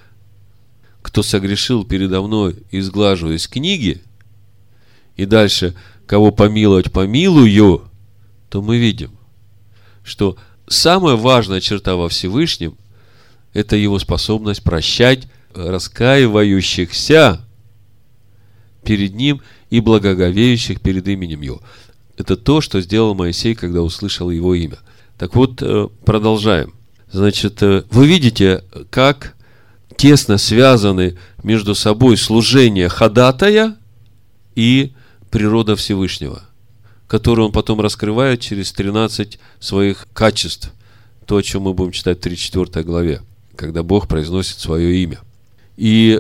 кто согрешил передо мной, изглажу из книги, и дальше, кого помиловать, помилую, то мы видим, что самая важная черта во Всевышнем – это Его способность прощать раскаивающихся перед Ним и благоговеющих перед именем Его. Это то, что сделал Моисей, когда услышал Его имя. Так вот, продолжаем. Значит, вы видите, как тесно связаны между собой служение ходатая и природа Всевышнего, которую он потом раскрывает через 13 своих качеств. То, о чем мы будем читать в 34 главе, когда Бог произносит свое имя. И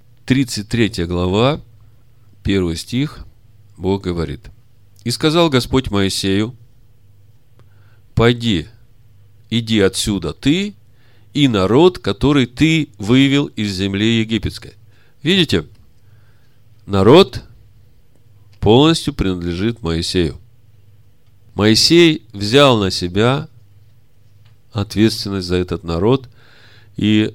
33 глава, 1 стих, Бог говорит: «И сказал Господь Моисею: пойди, иди отсюда ты и народ, который ты вывел из земли египетской». Видите? Народ полностью принадлежит Моисею. Моисей взял на себя ответственность за этот народ, и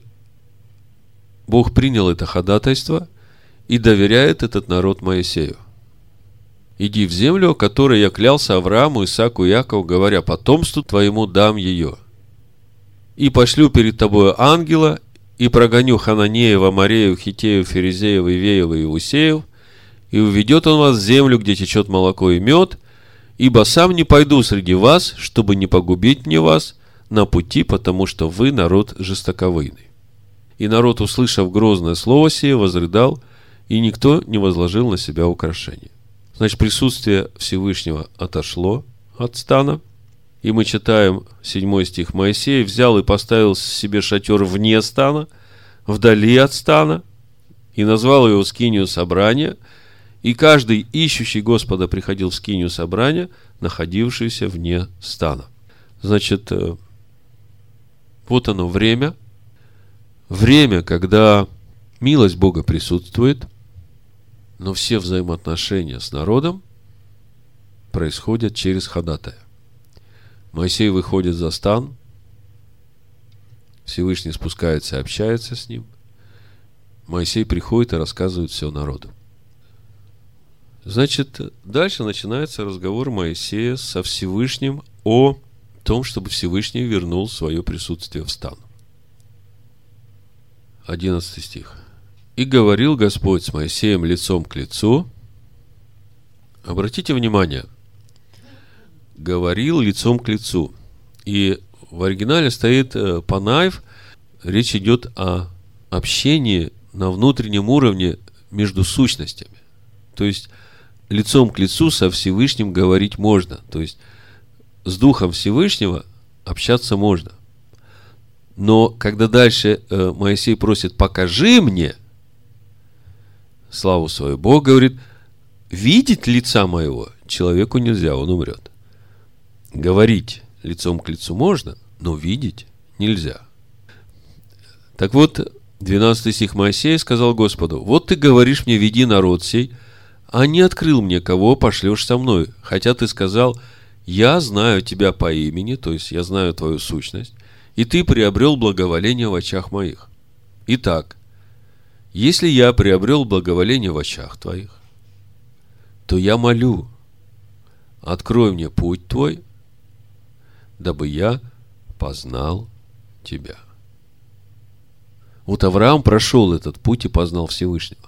Бог принял это ходатайство и доверяет этот народ Моисею. «Иди в землю, о которой я клялся Аврааму, Исааку и Якову, говоря: потомству твоему дам ее. И пошлю перед тобою ангела, и прогоню Хананеев, Амореев, Хитеев, Ферезеев, Ивеев и Иусеев, и уведет он вас в землю, где течет молоко и мед, ибо сам не пойду среди вас, чтобы не погубить мне вас на пути, потому что вы народ жестоковыйный». И народ, услышав грозное слово сие, возрыдал, и никто не возложил на себя украшения. Значит, присутствие Всевышнего отошло от стана. И мы читаем 7 стих. «Моисей взял и поставил себе шатер вне стана, вдали от стана, и назвал его скинию собрания, и каждый ищущий Господа приходил в скинию собрания, находившуюся вне стана». Значит, вот оно время, когда милость Бога присутствует, но все взаимоотношения с народом происходят через ходатая. Моисей выходит за стан, Всевышний спускается и общается с ним. Моисей приходит и рассказывает все народу. Значит, дальше начинается разговор Моисея со Всевышним о том, чтобы Всевышний вернул свое присутствие в стан. 11 стих. «И говорил Господь с Моисеем лицом к лицу». Обратите внимание, говорил лицом к лицу. И в оригинале стоит панаев. Речь идет о общении на внутреннем уровне между сущностями. То есть, лицом к лицу со Всевышним говорить можно. То есть, с Духом Всевышнего общаться можно. Но когда дальше Моисей просит: покажи мне славу свою, Бог говорит: видеть лица моего человеку нельзя, он умрет. Говорить лицом к лицу можно, но видеть нельзя. Так вот, 12 стих. «Моисей сказал Господу: вот ты говоришь мне: веди народ сей, а не открыл мне, кого пошлешь со мной, хотя ты сказал: я знаю тебя по имени, то есть я знаю твою сущность, и ты приобрел благоволение в очах моих. Итак, если я приобрел благоволение в очах твоих, то я молю: открой мне путь твой, дабы я познал тебя. Вот Авраам прошел этот путь и познал Всевышнего.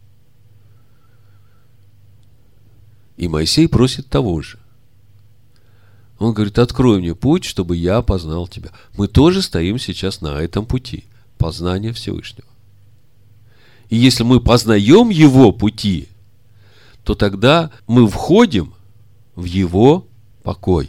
И Моисей просит того же. Он говорит: открой мне путь, чтобы я познал тебя. Мы тоже стоим сейчас на этом пути познания Всевышнего. И если мы познаем его пути, то тогда мы входим в его покой.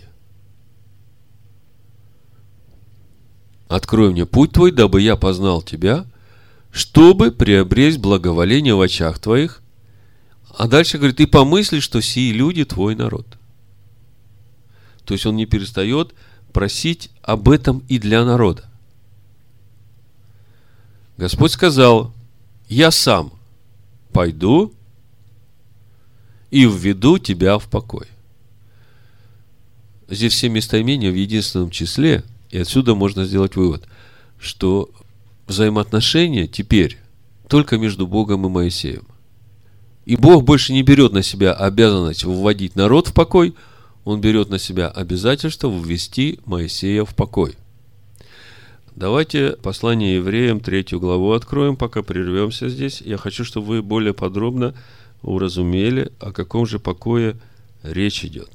Открой мне путь твой, дабы я познал тебя, чтобы приобрести благоволение в очах твоих. А дальше говорит: и помысли, что сии люди твой народ. То есть он не перестает просить об этом и для народа. Господь сказал: я сам пойду и введу тебя в покой. Здесь все местоимения в единственном числе, и отсюда можно сделать вывод, что взаимоотношения теперь только между Богом и Моисеем. И Бог больше не берет на себя обязанность вводить народ в покой, Он берет на себя обязательство ввести Моисея в покой. Давайте послание евреям 3 главу откроем, пока прервемся здесь. Я хочу, чтобы вы более подробно уразумели, о каком же покое речь идет.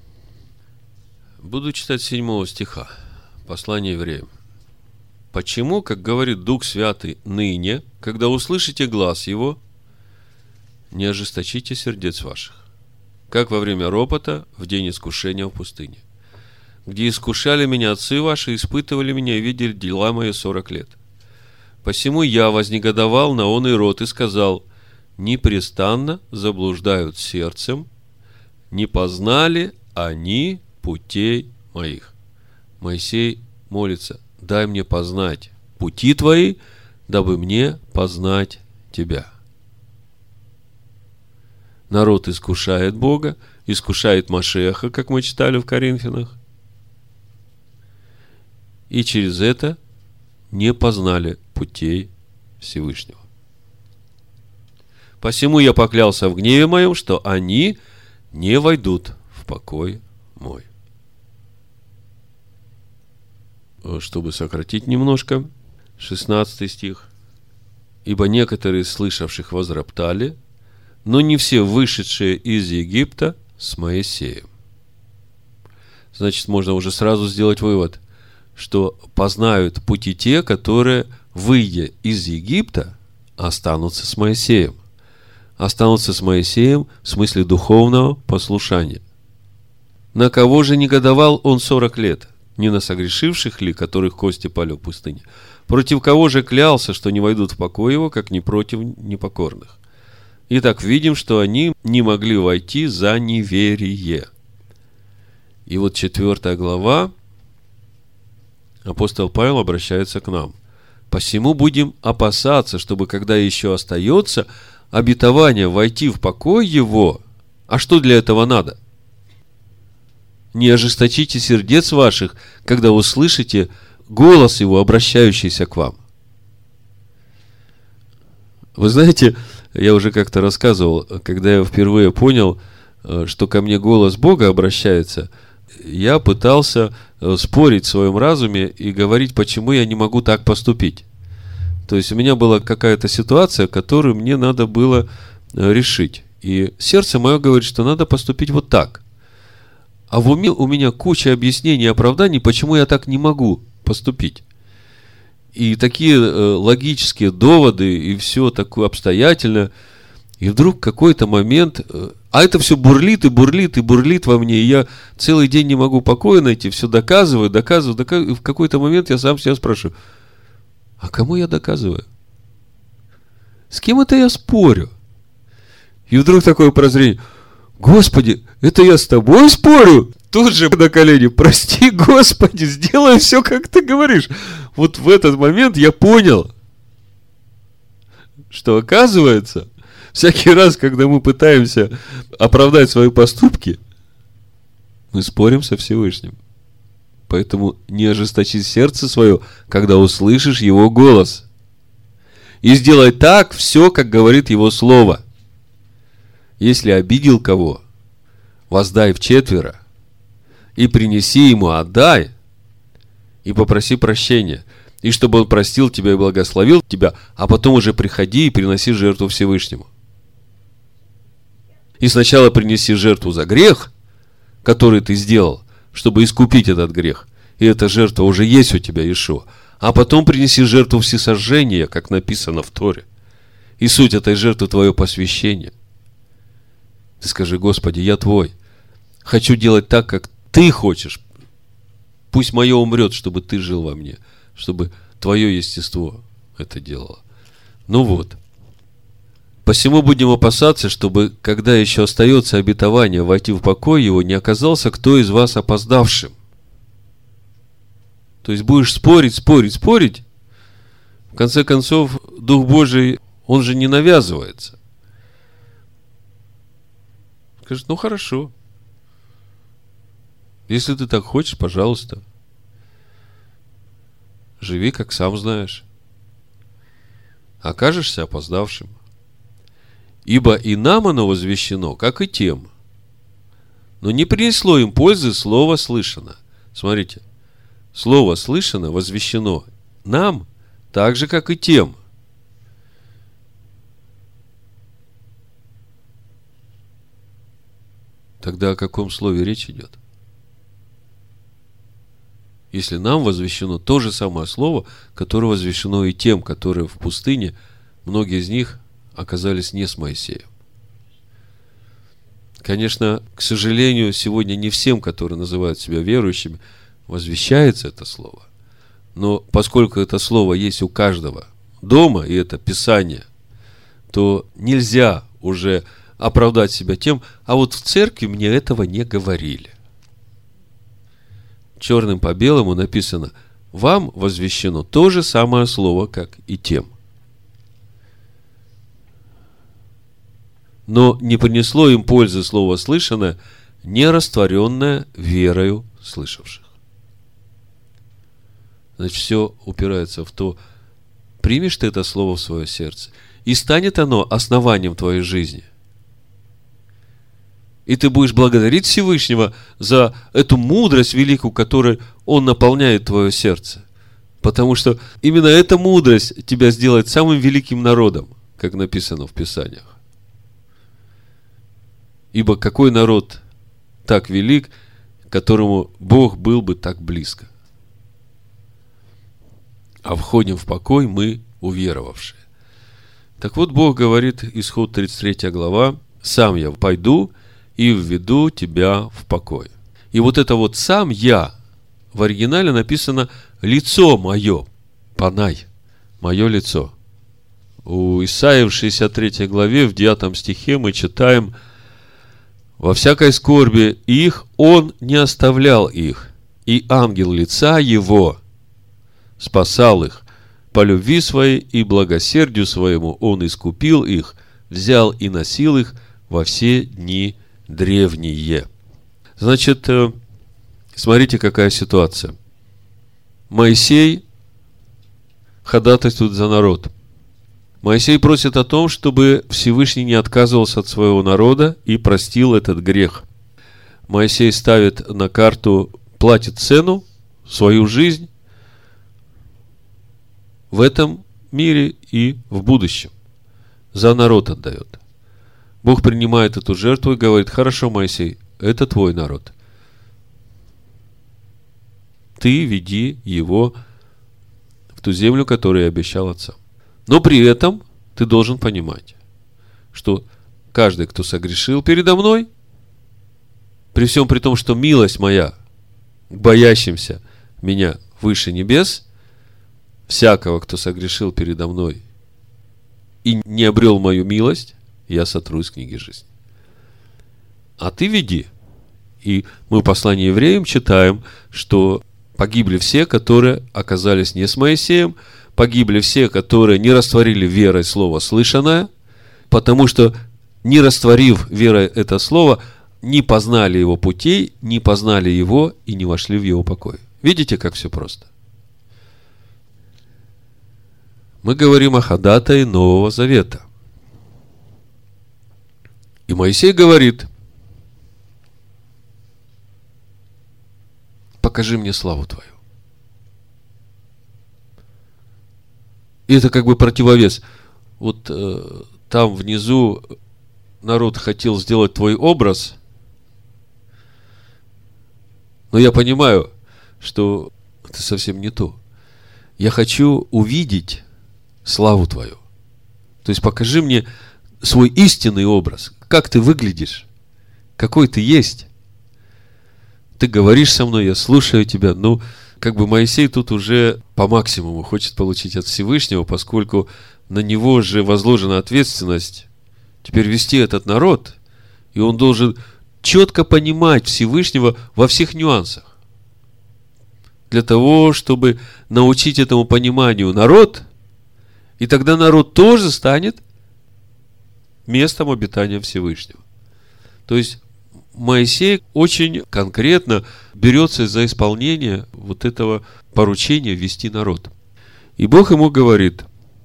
Буду читать 7 стиха. Послание евреям. Почему, как говорит Дух Святый, ныне, когда услышите глас Его, не ожесточите сердец ваших, как во время ропота в день искушения в пустыне, где искушали меня отцы ваши, испытывали меня и видели дела мои 40 лет. Посему я вознегодовал на он и род и сказал: непрестанно заблуждают сердцем, не познали они путей моих. Моисей молится: дай мне познать пути твои, дабы мне познать тебя. Народ искушает Бога, искушает Машиаха, как мы читали в Коринфянах, и через это не познали путей Всевышнего. Посему я поклялся в гневе моем, что они не войдут в покой мой. Чтобы сократить немножко, 16 стих. Ибо некоторые из слышавших возроптали, но не все вышедшие из Египта с Моисеем. Значит, можно уже сразу сделать вывод, что познают пути те, которые, выйдя из Египта, останутся с Моисеем. Останутся с Моисеем в смысле духовного послушания. На кого же негодовал он 40 лет? Не на согрешивших ли, которых кости пали в пустыне? Против кого же клялся, что не войдут в покой его, как не против непокорных? Итак, видим, что они не могли войти за неверие. И вот 4 глава, апостол Павел обращается к нам. Посему будем опасаться, чтобы, когда еще остается обетование войти в покой его, а что для этого надо? Не ожесточите сердец ваших, когда услышите голос его, обращающийся к вам. Вы знаете, я уже как-то рассказывал, когда я впервые понял, что ко мне голос Бога обращается, я пытался спорить в своем разуме и говорить, почему я не могу так поступить. То есть у меня была какая-то ситуация, которую мне надо было решить. И сердце мое говорит, что надо поступить вот так. А в уме у меня куча объяснений и оправданий, почему я так не могу поступить. И такие логические доводы, и все такое обстоятельно. И вдруг в какой-то момент, а это все бурлит и бурлит и бурлит во мне, и я целый день не могу покоя найти, все доказываю, и в какой-то момент я сам себя спрашиваю: а кому я доказываю? С кем это я спорю? И вдруг такое прозрение: Господи, это я с тобой спорю? Тут же на колени: прости, Господи, сделай все, как ты говоришь. Вот в этот момент я понял, что оказывается, всякий раз, когда мы пытаемся оправдать свои поступки, мы спорим со Всевышним. Поэтому не ожесточи сердце свое, когда услышишь его голос. И сделай так все, как говорит его слово. Если обидел кого, воздай вчетверо, и принеси ему, отдай и попроси прощения, и чтобы Он простил тебя и благословил тебя, а потом уже приходи и приноси жертву Всевышнему. И сначала принеси жертву за грех, который ты сделал, чтобы искупить этот грех. И эта жертва уже есть у тебя, Иешуа. А потом принеси жертву всесожжения, как написано в Торе. И суть этой жертвы твое посвящение. Ты скажи: Господи, я твой. Хочу делать так, как ты хочешь. Пусть мое умрет, чтобы ты жил во мне, чтобы твое естество это делало. Ну вот. Посему будем опасаться, чтобы, когда еще остается обетование войти в покой его, не оказался кто из вас опоздавшим. То есть будешь спорить. В конце концов, Дух Божий, он же не навязывается. Скажет: ну хорошо. Если ты так хочешь, пожалуйста. Живи, как сам знаешь. Окажешься опоздавшим. Ибо и нам оно возвещено, как и тем. Но не принесло им пользы слово слышано. Смотрите. Слово слышано, возвещено нам, так же, как и тем. Тогда о каком слове речь идет? Если нам возвещено то же самое слово, которое возвещено и тем, которые в пустыне, многие из них оказались не с Моисеем. Конечно, к сожалению, сегодня не всем, которые называют себя верующими, возвещается это слово. Но поскольку это слово есть у каждого дома, и это Писание, то нельзя уже оправдать себя тем: а вот в церкви мне этого не говорили. Черным по белому написано: вам возвещено то же самое слово, как и тем. Но не принесло им пользы слово слышанное, не растворенное верою слышавших. Значит, все упирается в то, примешь ты это слово в свое сердце, и станет оно основанием твоей жизни. И ты будешь благодарить Всевышнего за эту мудрость великую, которой Он наполняет твое сердце. Потому что именно эта мудрость тебя сделает самым великим народом, как написано в Писаниях. Ибо какой народ так велик, которому Бог был бы так близко? А входим в покой мы, уверовавшие. Так вот, Бог говорит, Исход 33 глава: «Сам я пойду и введу тебя в покой». И вот это вот «сам я» в оригинале написано «лицо мое», «панай», «мое лицо». У Исаии в 63 главе, в 9 стихе мы читаем: «Во всякой скорби их Он не оставлял их, и ангел лица Его спасал их. По любви Своей и благосердию Своему Он искупил их, взял и носил их во все дни древние». Значит, смотрите, какая ситуация. Моисей ходатайствует за народ. Моисей просит о том, чтобы Всевышний не отказывался от своего народа и простил этот грех. Моисей ставит на карту, платит цену, свою жизнь в этом мире и в будущем. За народ отдает. Бог принимает эту жертву и говорит: хорошо, Моисей, это твой народ. Ты веди его в ту землю, которую я обещал отцам. Но при этом ты должен понимать, что каждый, кто согрешил передо мной, при всем при том, что милость моя к боящимся меня выше небес, всякого, кто согрешил передо мной и не обрел мою милость, я сотру из книги жизни. А ты веди. И мы в послании евреям читаем, что погибли все, которые оказались не с Моисеем, погибли все, которые не растворили верой слово слышанное, потому что, не растворив верой это слово, не познали его путей, не познали его и не вошли в его покой. Видите, как все просто? Мы говорим о ходатае Нового Завета. И Моисей говорит: покажи мне славу твою. И это как бы противовес. Вот там внизу народ хотел сделать твой образ, но я понимаю, что это совсем не то. Я хочу увидеть славу твою. То есть покажи мне свой истинный образ. Как ты выглядишь? Какой ты есть? Ты говоришь со мной, я слушаю тебя. Ну, как бы Моисей тут уже по максимуму хочет получить от Всевышнего, поскольку на него же возложена ответственность теперь вести этот народ, и он должен четко понимать Всевышнего во всех нюансах. Для того, чтобы научить этому пониманию народ, и тогда народ тоже станет местом обитания Всевышнего. То есть Моисей очень конкретно берется за исполнение вот этого поручения вести народ. И Бог ему говорит,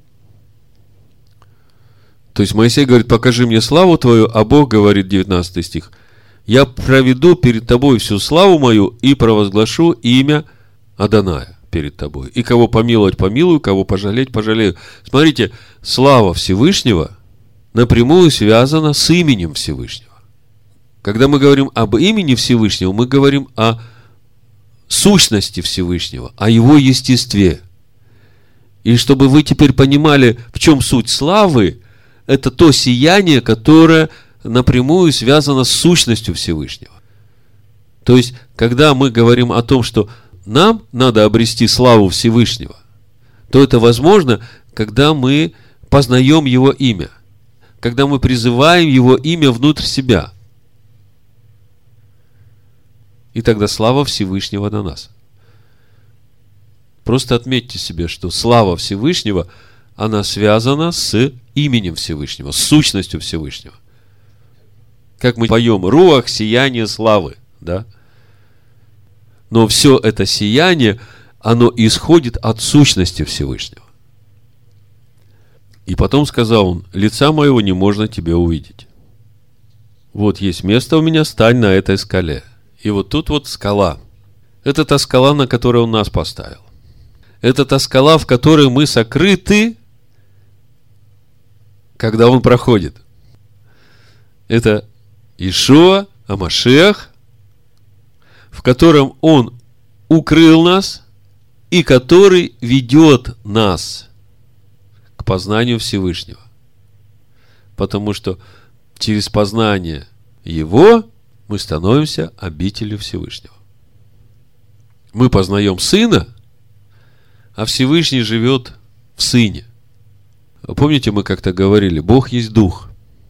то есть Моисей говорит, покажи мне славу твою, а Бог говорит, 19 стих, я проведу перед тобой всю славу мою и провозглашу имя Адоная перед тобой. И кого помиловать, помилую, кого пожалеть, пожалею. Смотрите, слава Всевышнего напрямую связана с именем Всевышнего. Когда мы говорим об имени Всевышнего, мы говорим о сущности Всевышнего, о его естестве. И чтобы вы теперь понимали, в чем суть славы, это то сияние, которое напрямую связано с сущностью Всевышнего. То есть, когда мы говорим о том, что нам надо обрести славу Всевышнего, то это возможно, когда мы познаем его имя, когда мы призываем его имя внутрь себя. И тогда слава Всевышнего на нас. Просто отметьте себе, что слава Всевышнего, она связана с именем Всевышнего, с сущностью Всевышнего. Как мы поем, руах, сияние славы, да? Но все это сияние, оно исходит от сущности Всевышнего. И потом сказал он, лица моего не можно тебе увидеть. Вот есть место у меня, стань на этой скале. И вот тут вот скала. Это та скала, на которой он нас поставил. Это та скала, в которой мы сокрыты, когда он проходит. Это Иешуа, Амашиах, в котором он укрыл нас и который ведет нас к познанию Всевышнего. Потому что через познание Его мы становимся обителью Всевышнего. Мы познаем Сына, а Всевышний живет в Сыне. Помните, мы как-то говорили, Бог есть Дух.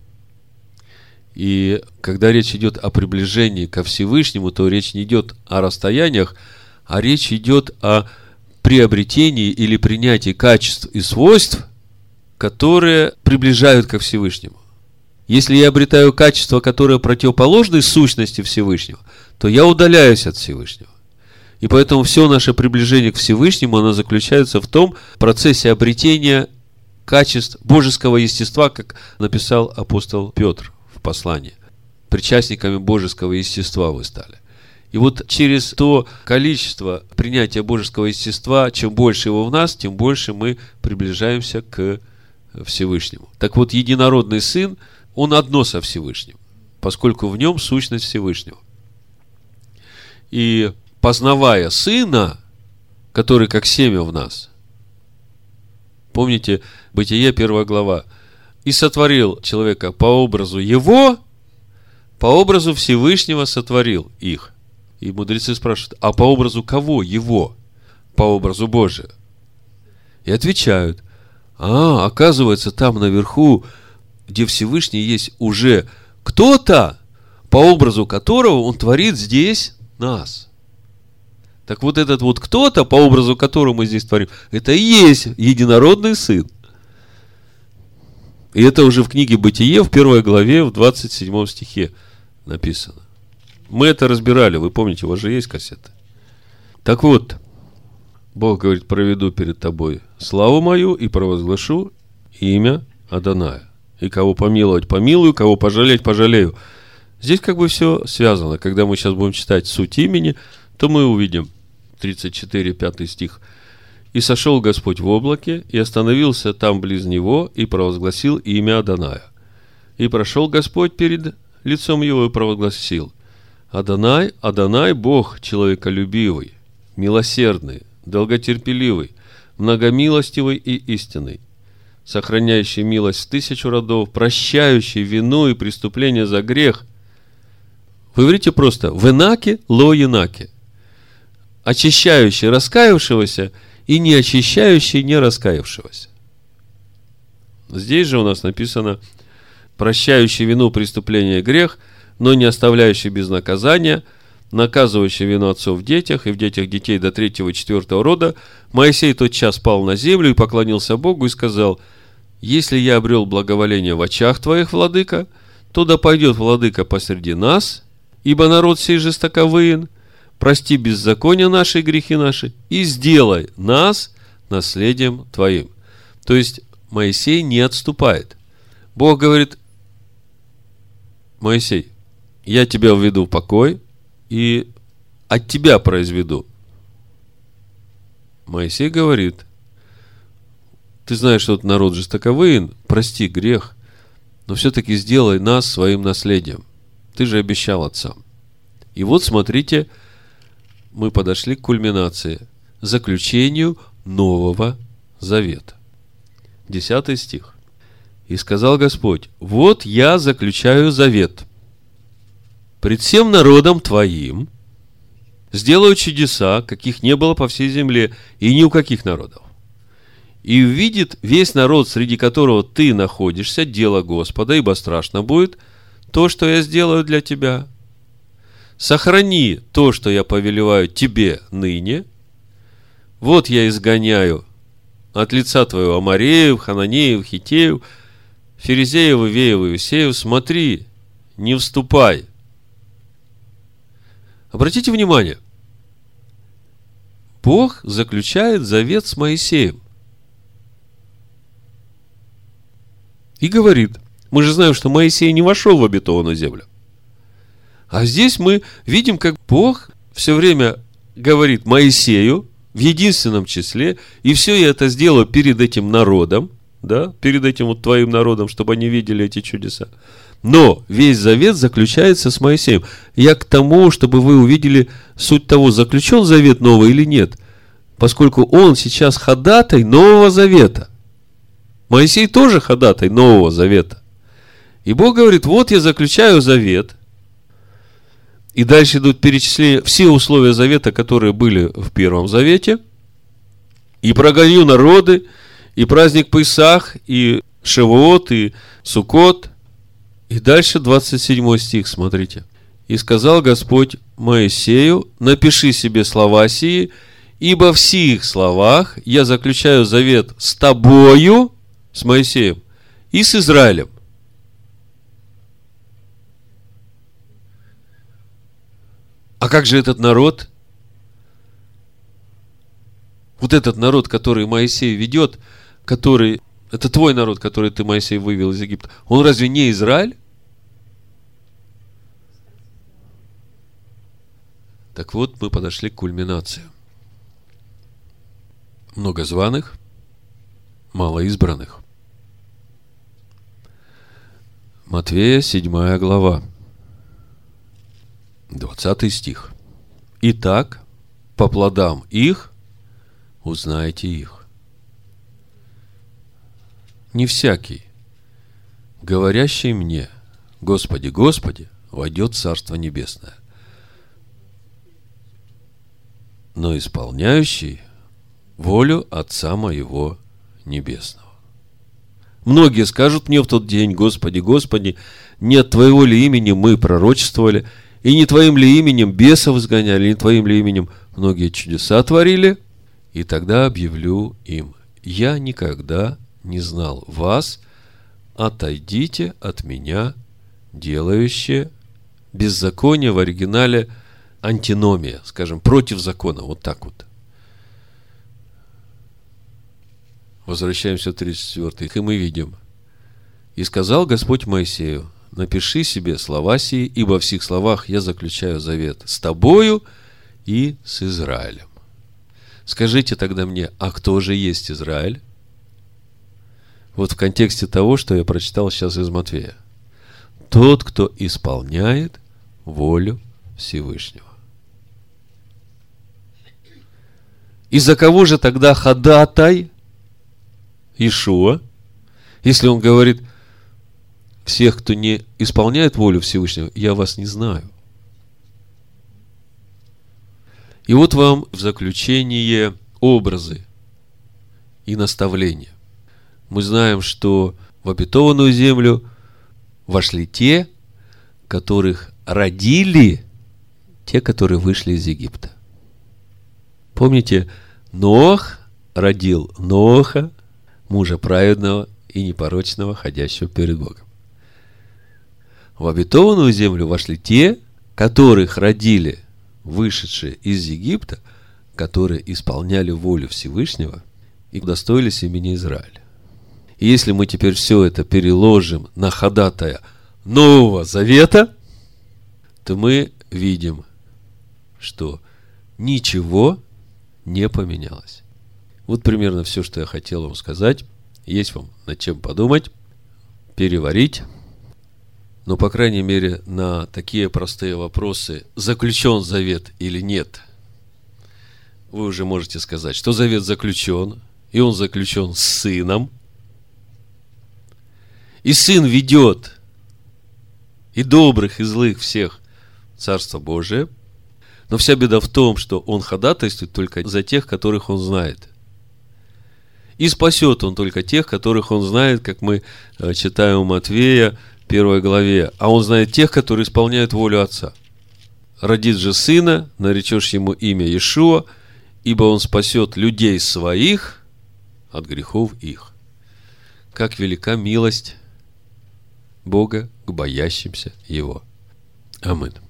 И когда речь идет о приближении ко Всевышнему, то речь не идет о расстояниях, а речь идет о приобретении или принятии качеств и свойств, которые приближают ко Всевышнему. Если я обретаю качества, которые противоположны сущности Всевышнего, то я удаляюсь от Всевышнего. И поэтому все наше приближение к Всевышнему, оно заключается в том процессе обретения качеств божеского естества, как написал апостол Петр в послании. Причастниками божеского естества вы стали. И вот через то количество принятия божеского естества, чем больше его в нас, тем больше мы приближаемся к Всевышнему. Так вот, единородный Сын, он одно со Всевышним, поскольку в нем сущность Всевышнего. И познавая Сына, который как семя в нас, помните, Бытие 1 глава, и сотворил человека по образу Его, по образу Всевышнего сотворил их. И мудрецы спрашивают, а по образу кого? Его. По образу Божия. И отвечают, оказывается, там наверху, где Всевышний есть уже кто-то, по образу которого он творит здесь нас. Так вот этот вот кто-то, по образу которого мы здесь творим, это и есть единородный Сын. И это уже в книге Бытие, в 1 главе, в 27 стихе написано. Мы это разбирали, вы помните, у вас же есть кассеты. Так вот, Бог говорит, проведу перед тобой славу мою и провозглашу имя Адоная. И кого помиловать, помилую, кого пожалеть, пожалею. Здесь как бы все связано. Когда мы сейчас будем читать суть имени, то мы увидим 34, 5 стих. И сошел Господь в облаке, и остановился там близ него, и провозгласил имя Адоная. И прошел Господь перед лицом его и провозгласил: Адонай, Адонай, Бог человеколюбивый, милосердный, долготерпеливый, многомилостивый и истинный, сохраняющий милость в 1000 родов, прощающий вину и преступление за грех. Вы говорите просто «венаке ло енаке», очищающий раскаявшегося и не очищающий не раскаявшегося. Здесь же у нас написано «прощающий вину, преступление, грех, но не оставляющий без наказания, наказывающий вину отцов в детях и в детях детей до 3-го и 4-го рода». Моисей тотчас пал на землю и поклонился Богу и сказал: «Если я обрел благоволение в очах твоих, владыка, то да пойдет владыка посреди нас, ибо народ сей жестоковыен. Прости беззакония наши и грехи наши, и сделай нас наследием твоим». То есть Моисей не отступает. Бог говорит: Моисей, я тебя введу в покой и от тебя произведу. Моисей говорит: ты знаешь, что народ жестоковыен, прости грех, но все-таки сделай нас своим наследием. Ты же обещал отцам. И вот смотрите, мы подошли к кульминации, заключению Нового Завета. 10 стих. «И сказал Господь: вот я заключаю завет пред всем народом твоим, сделаю чудеса, каких не было по всей земле и ни у каких народов. И увидит весь народ, среди которого ты находишься, дело Господа, ибо страшно будет то, что я сделаю для тебя. Сохрани то, что я повелеваю тебе ныне. Вот я изгоняю от лица твоего Амореев, Хананеев, Хиттеев, Ферезеев, Ивеев и Иусеев. Смотри, не вступай». Обратите внимание, Бог заключает завет с Моисеем и говорит: мы же знаем, что Моисей не вошел в обетованную землю. А здесь мы видим, как Бог все время говорит Моисею в единственном числе: и все я это сделаю перед этим народом, да, перед этим вот твоим народом, чтобы они видели эти чудеса. Но весь завет заключается с Моисеем. Я к тому, чтобы вы увидели суть того, заключен завет новый или нет, поскольку он сейчас ходатай Нового Завета. Моисей тоже ходатай Нового Завета. И Бог говорит: вот я заключаю завет. И дальше идут перечисления все условия завета, которые были в Первом Завете. И прогоню народы, и праздник Песах, и Шавуот, и Суккот. И дальше 27 стих, смотрите. «И сказал Господь Моисею: напиши себе слова сии, ибо в сих словах я заключаю завет с тобою, с Моисеем, и с Израилем». А как же этот народ? Вот этот народ, который Моисей ведет, который... Это твой народ, который ты, Моисей, вывел из Египта. Он разве не Израиль? Так вот, мы подошли к кульминации. Много званых, мало избранных. Матвея, 7 глава, 20 стих. «Итак, по плодам их узнаете их. Не всякий, говорящий мне: Господи, Господи, войдет в Царство Небесное, но исполняющий волю Отца моего Небесного. Многие скажут мне в тот день: Господи, Господи, не от Твоего ли имени мы пророчествовали, и не Твоим ли именем бесов изгоняли, не Твоим ли именем многие чудеса творили? И тогда объявлю им: я никогда не знал вас, отойдите от меня, делающие беззаконие, в оригинале антиномия, скажем, против закона, вот так вот. Возвращаемся в 34 и мы видим: «И сказал Господь Моисею: напиши себе слова сии, ибо в сих словах я заключаю завет с тобою и с Израилем». Скажите тогда мне, а кто же есть Израиль? Вот в контексте того, что я прочитал сейчас из Матфея. Тот, кто исполняет волю Всевышнего. И за кого же тогда ходатай Иешуа, если он говорит: всех, кто не исполняет волю Всевышнего, я вас не знаю. И вот вам в заключение образы и наставления. Мы знаем, что в обетованную землю вошли те, которых родили те, которые вышли из Египта. Помните, Ноах родил Ноаха, мужа праведного и непорочного, ходящего перед Богом. В обетованную землю вошли те, которых родили вышедшие из Египта, которые исполняли волю Всевышнего и удостоились имени Израиля. И если мы теперь все это переложим на ходатая Нового Завета, то мы видим, что ничего не поменялось. Вот примерно все, что я хотел вам сказать. Есть вам над чем подумать, переварить. Но, по крайней мере, на такие простые вопросы, заключен завет или нет, вы уже можете сказать, что завет заключен, и он заключен с сыном. И сын ведет и добрых, и злых всех в Царство Божие. Но вся беда в том, что он ходатайствует только за тех, которых он знает. И спасет он только тех, которых он знает, как мы читаем у Матвея, 1 главе. А он знает тех, которые исполняют волю Отца. Родит же сына, наречешь ему имя Иешуа, ибо он спасет людей своих от грехов их. Как велика милость Бога к боящимся Его. Аминь.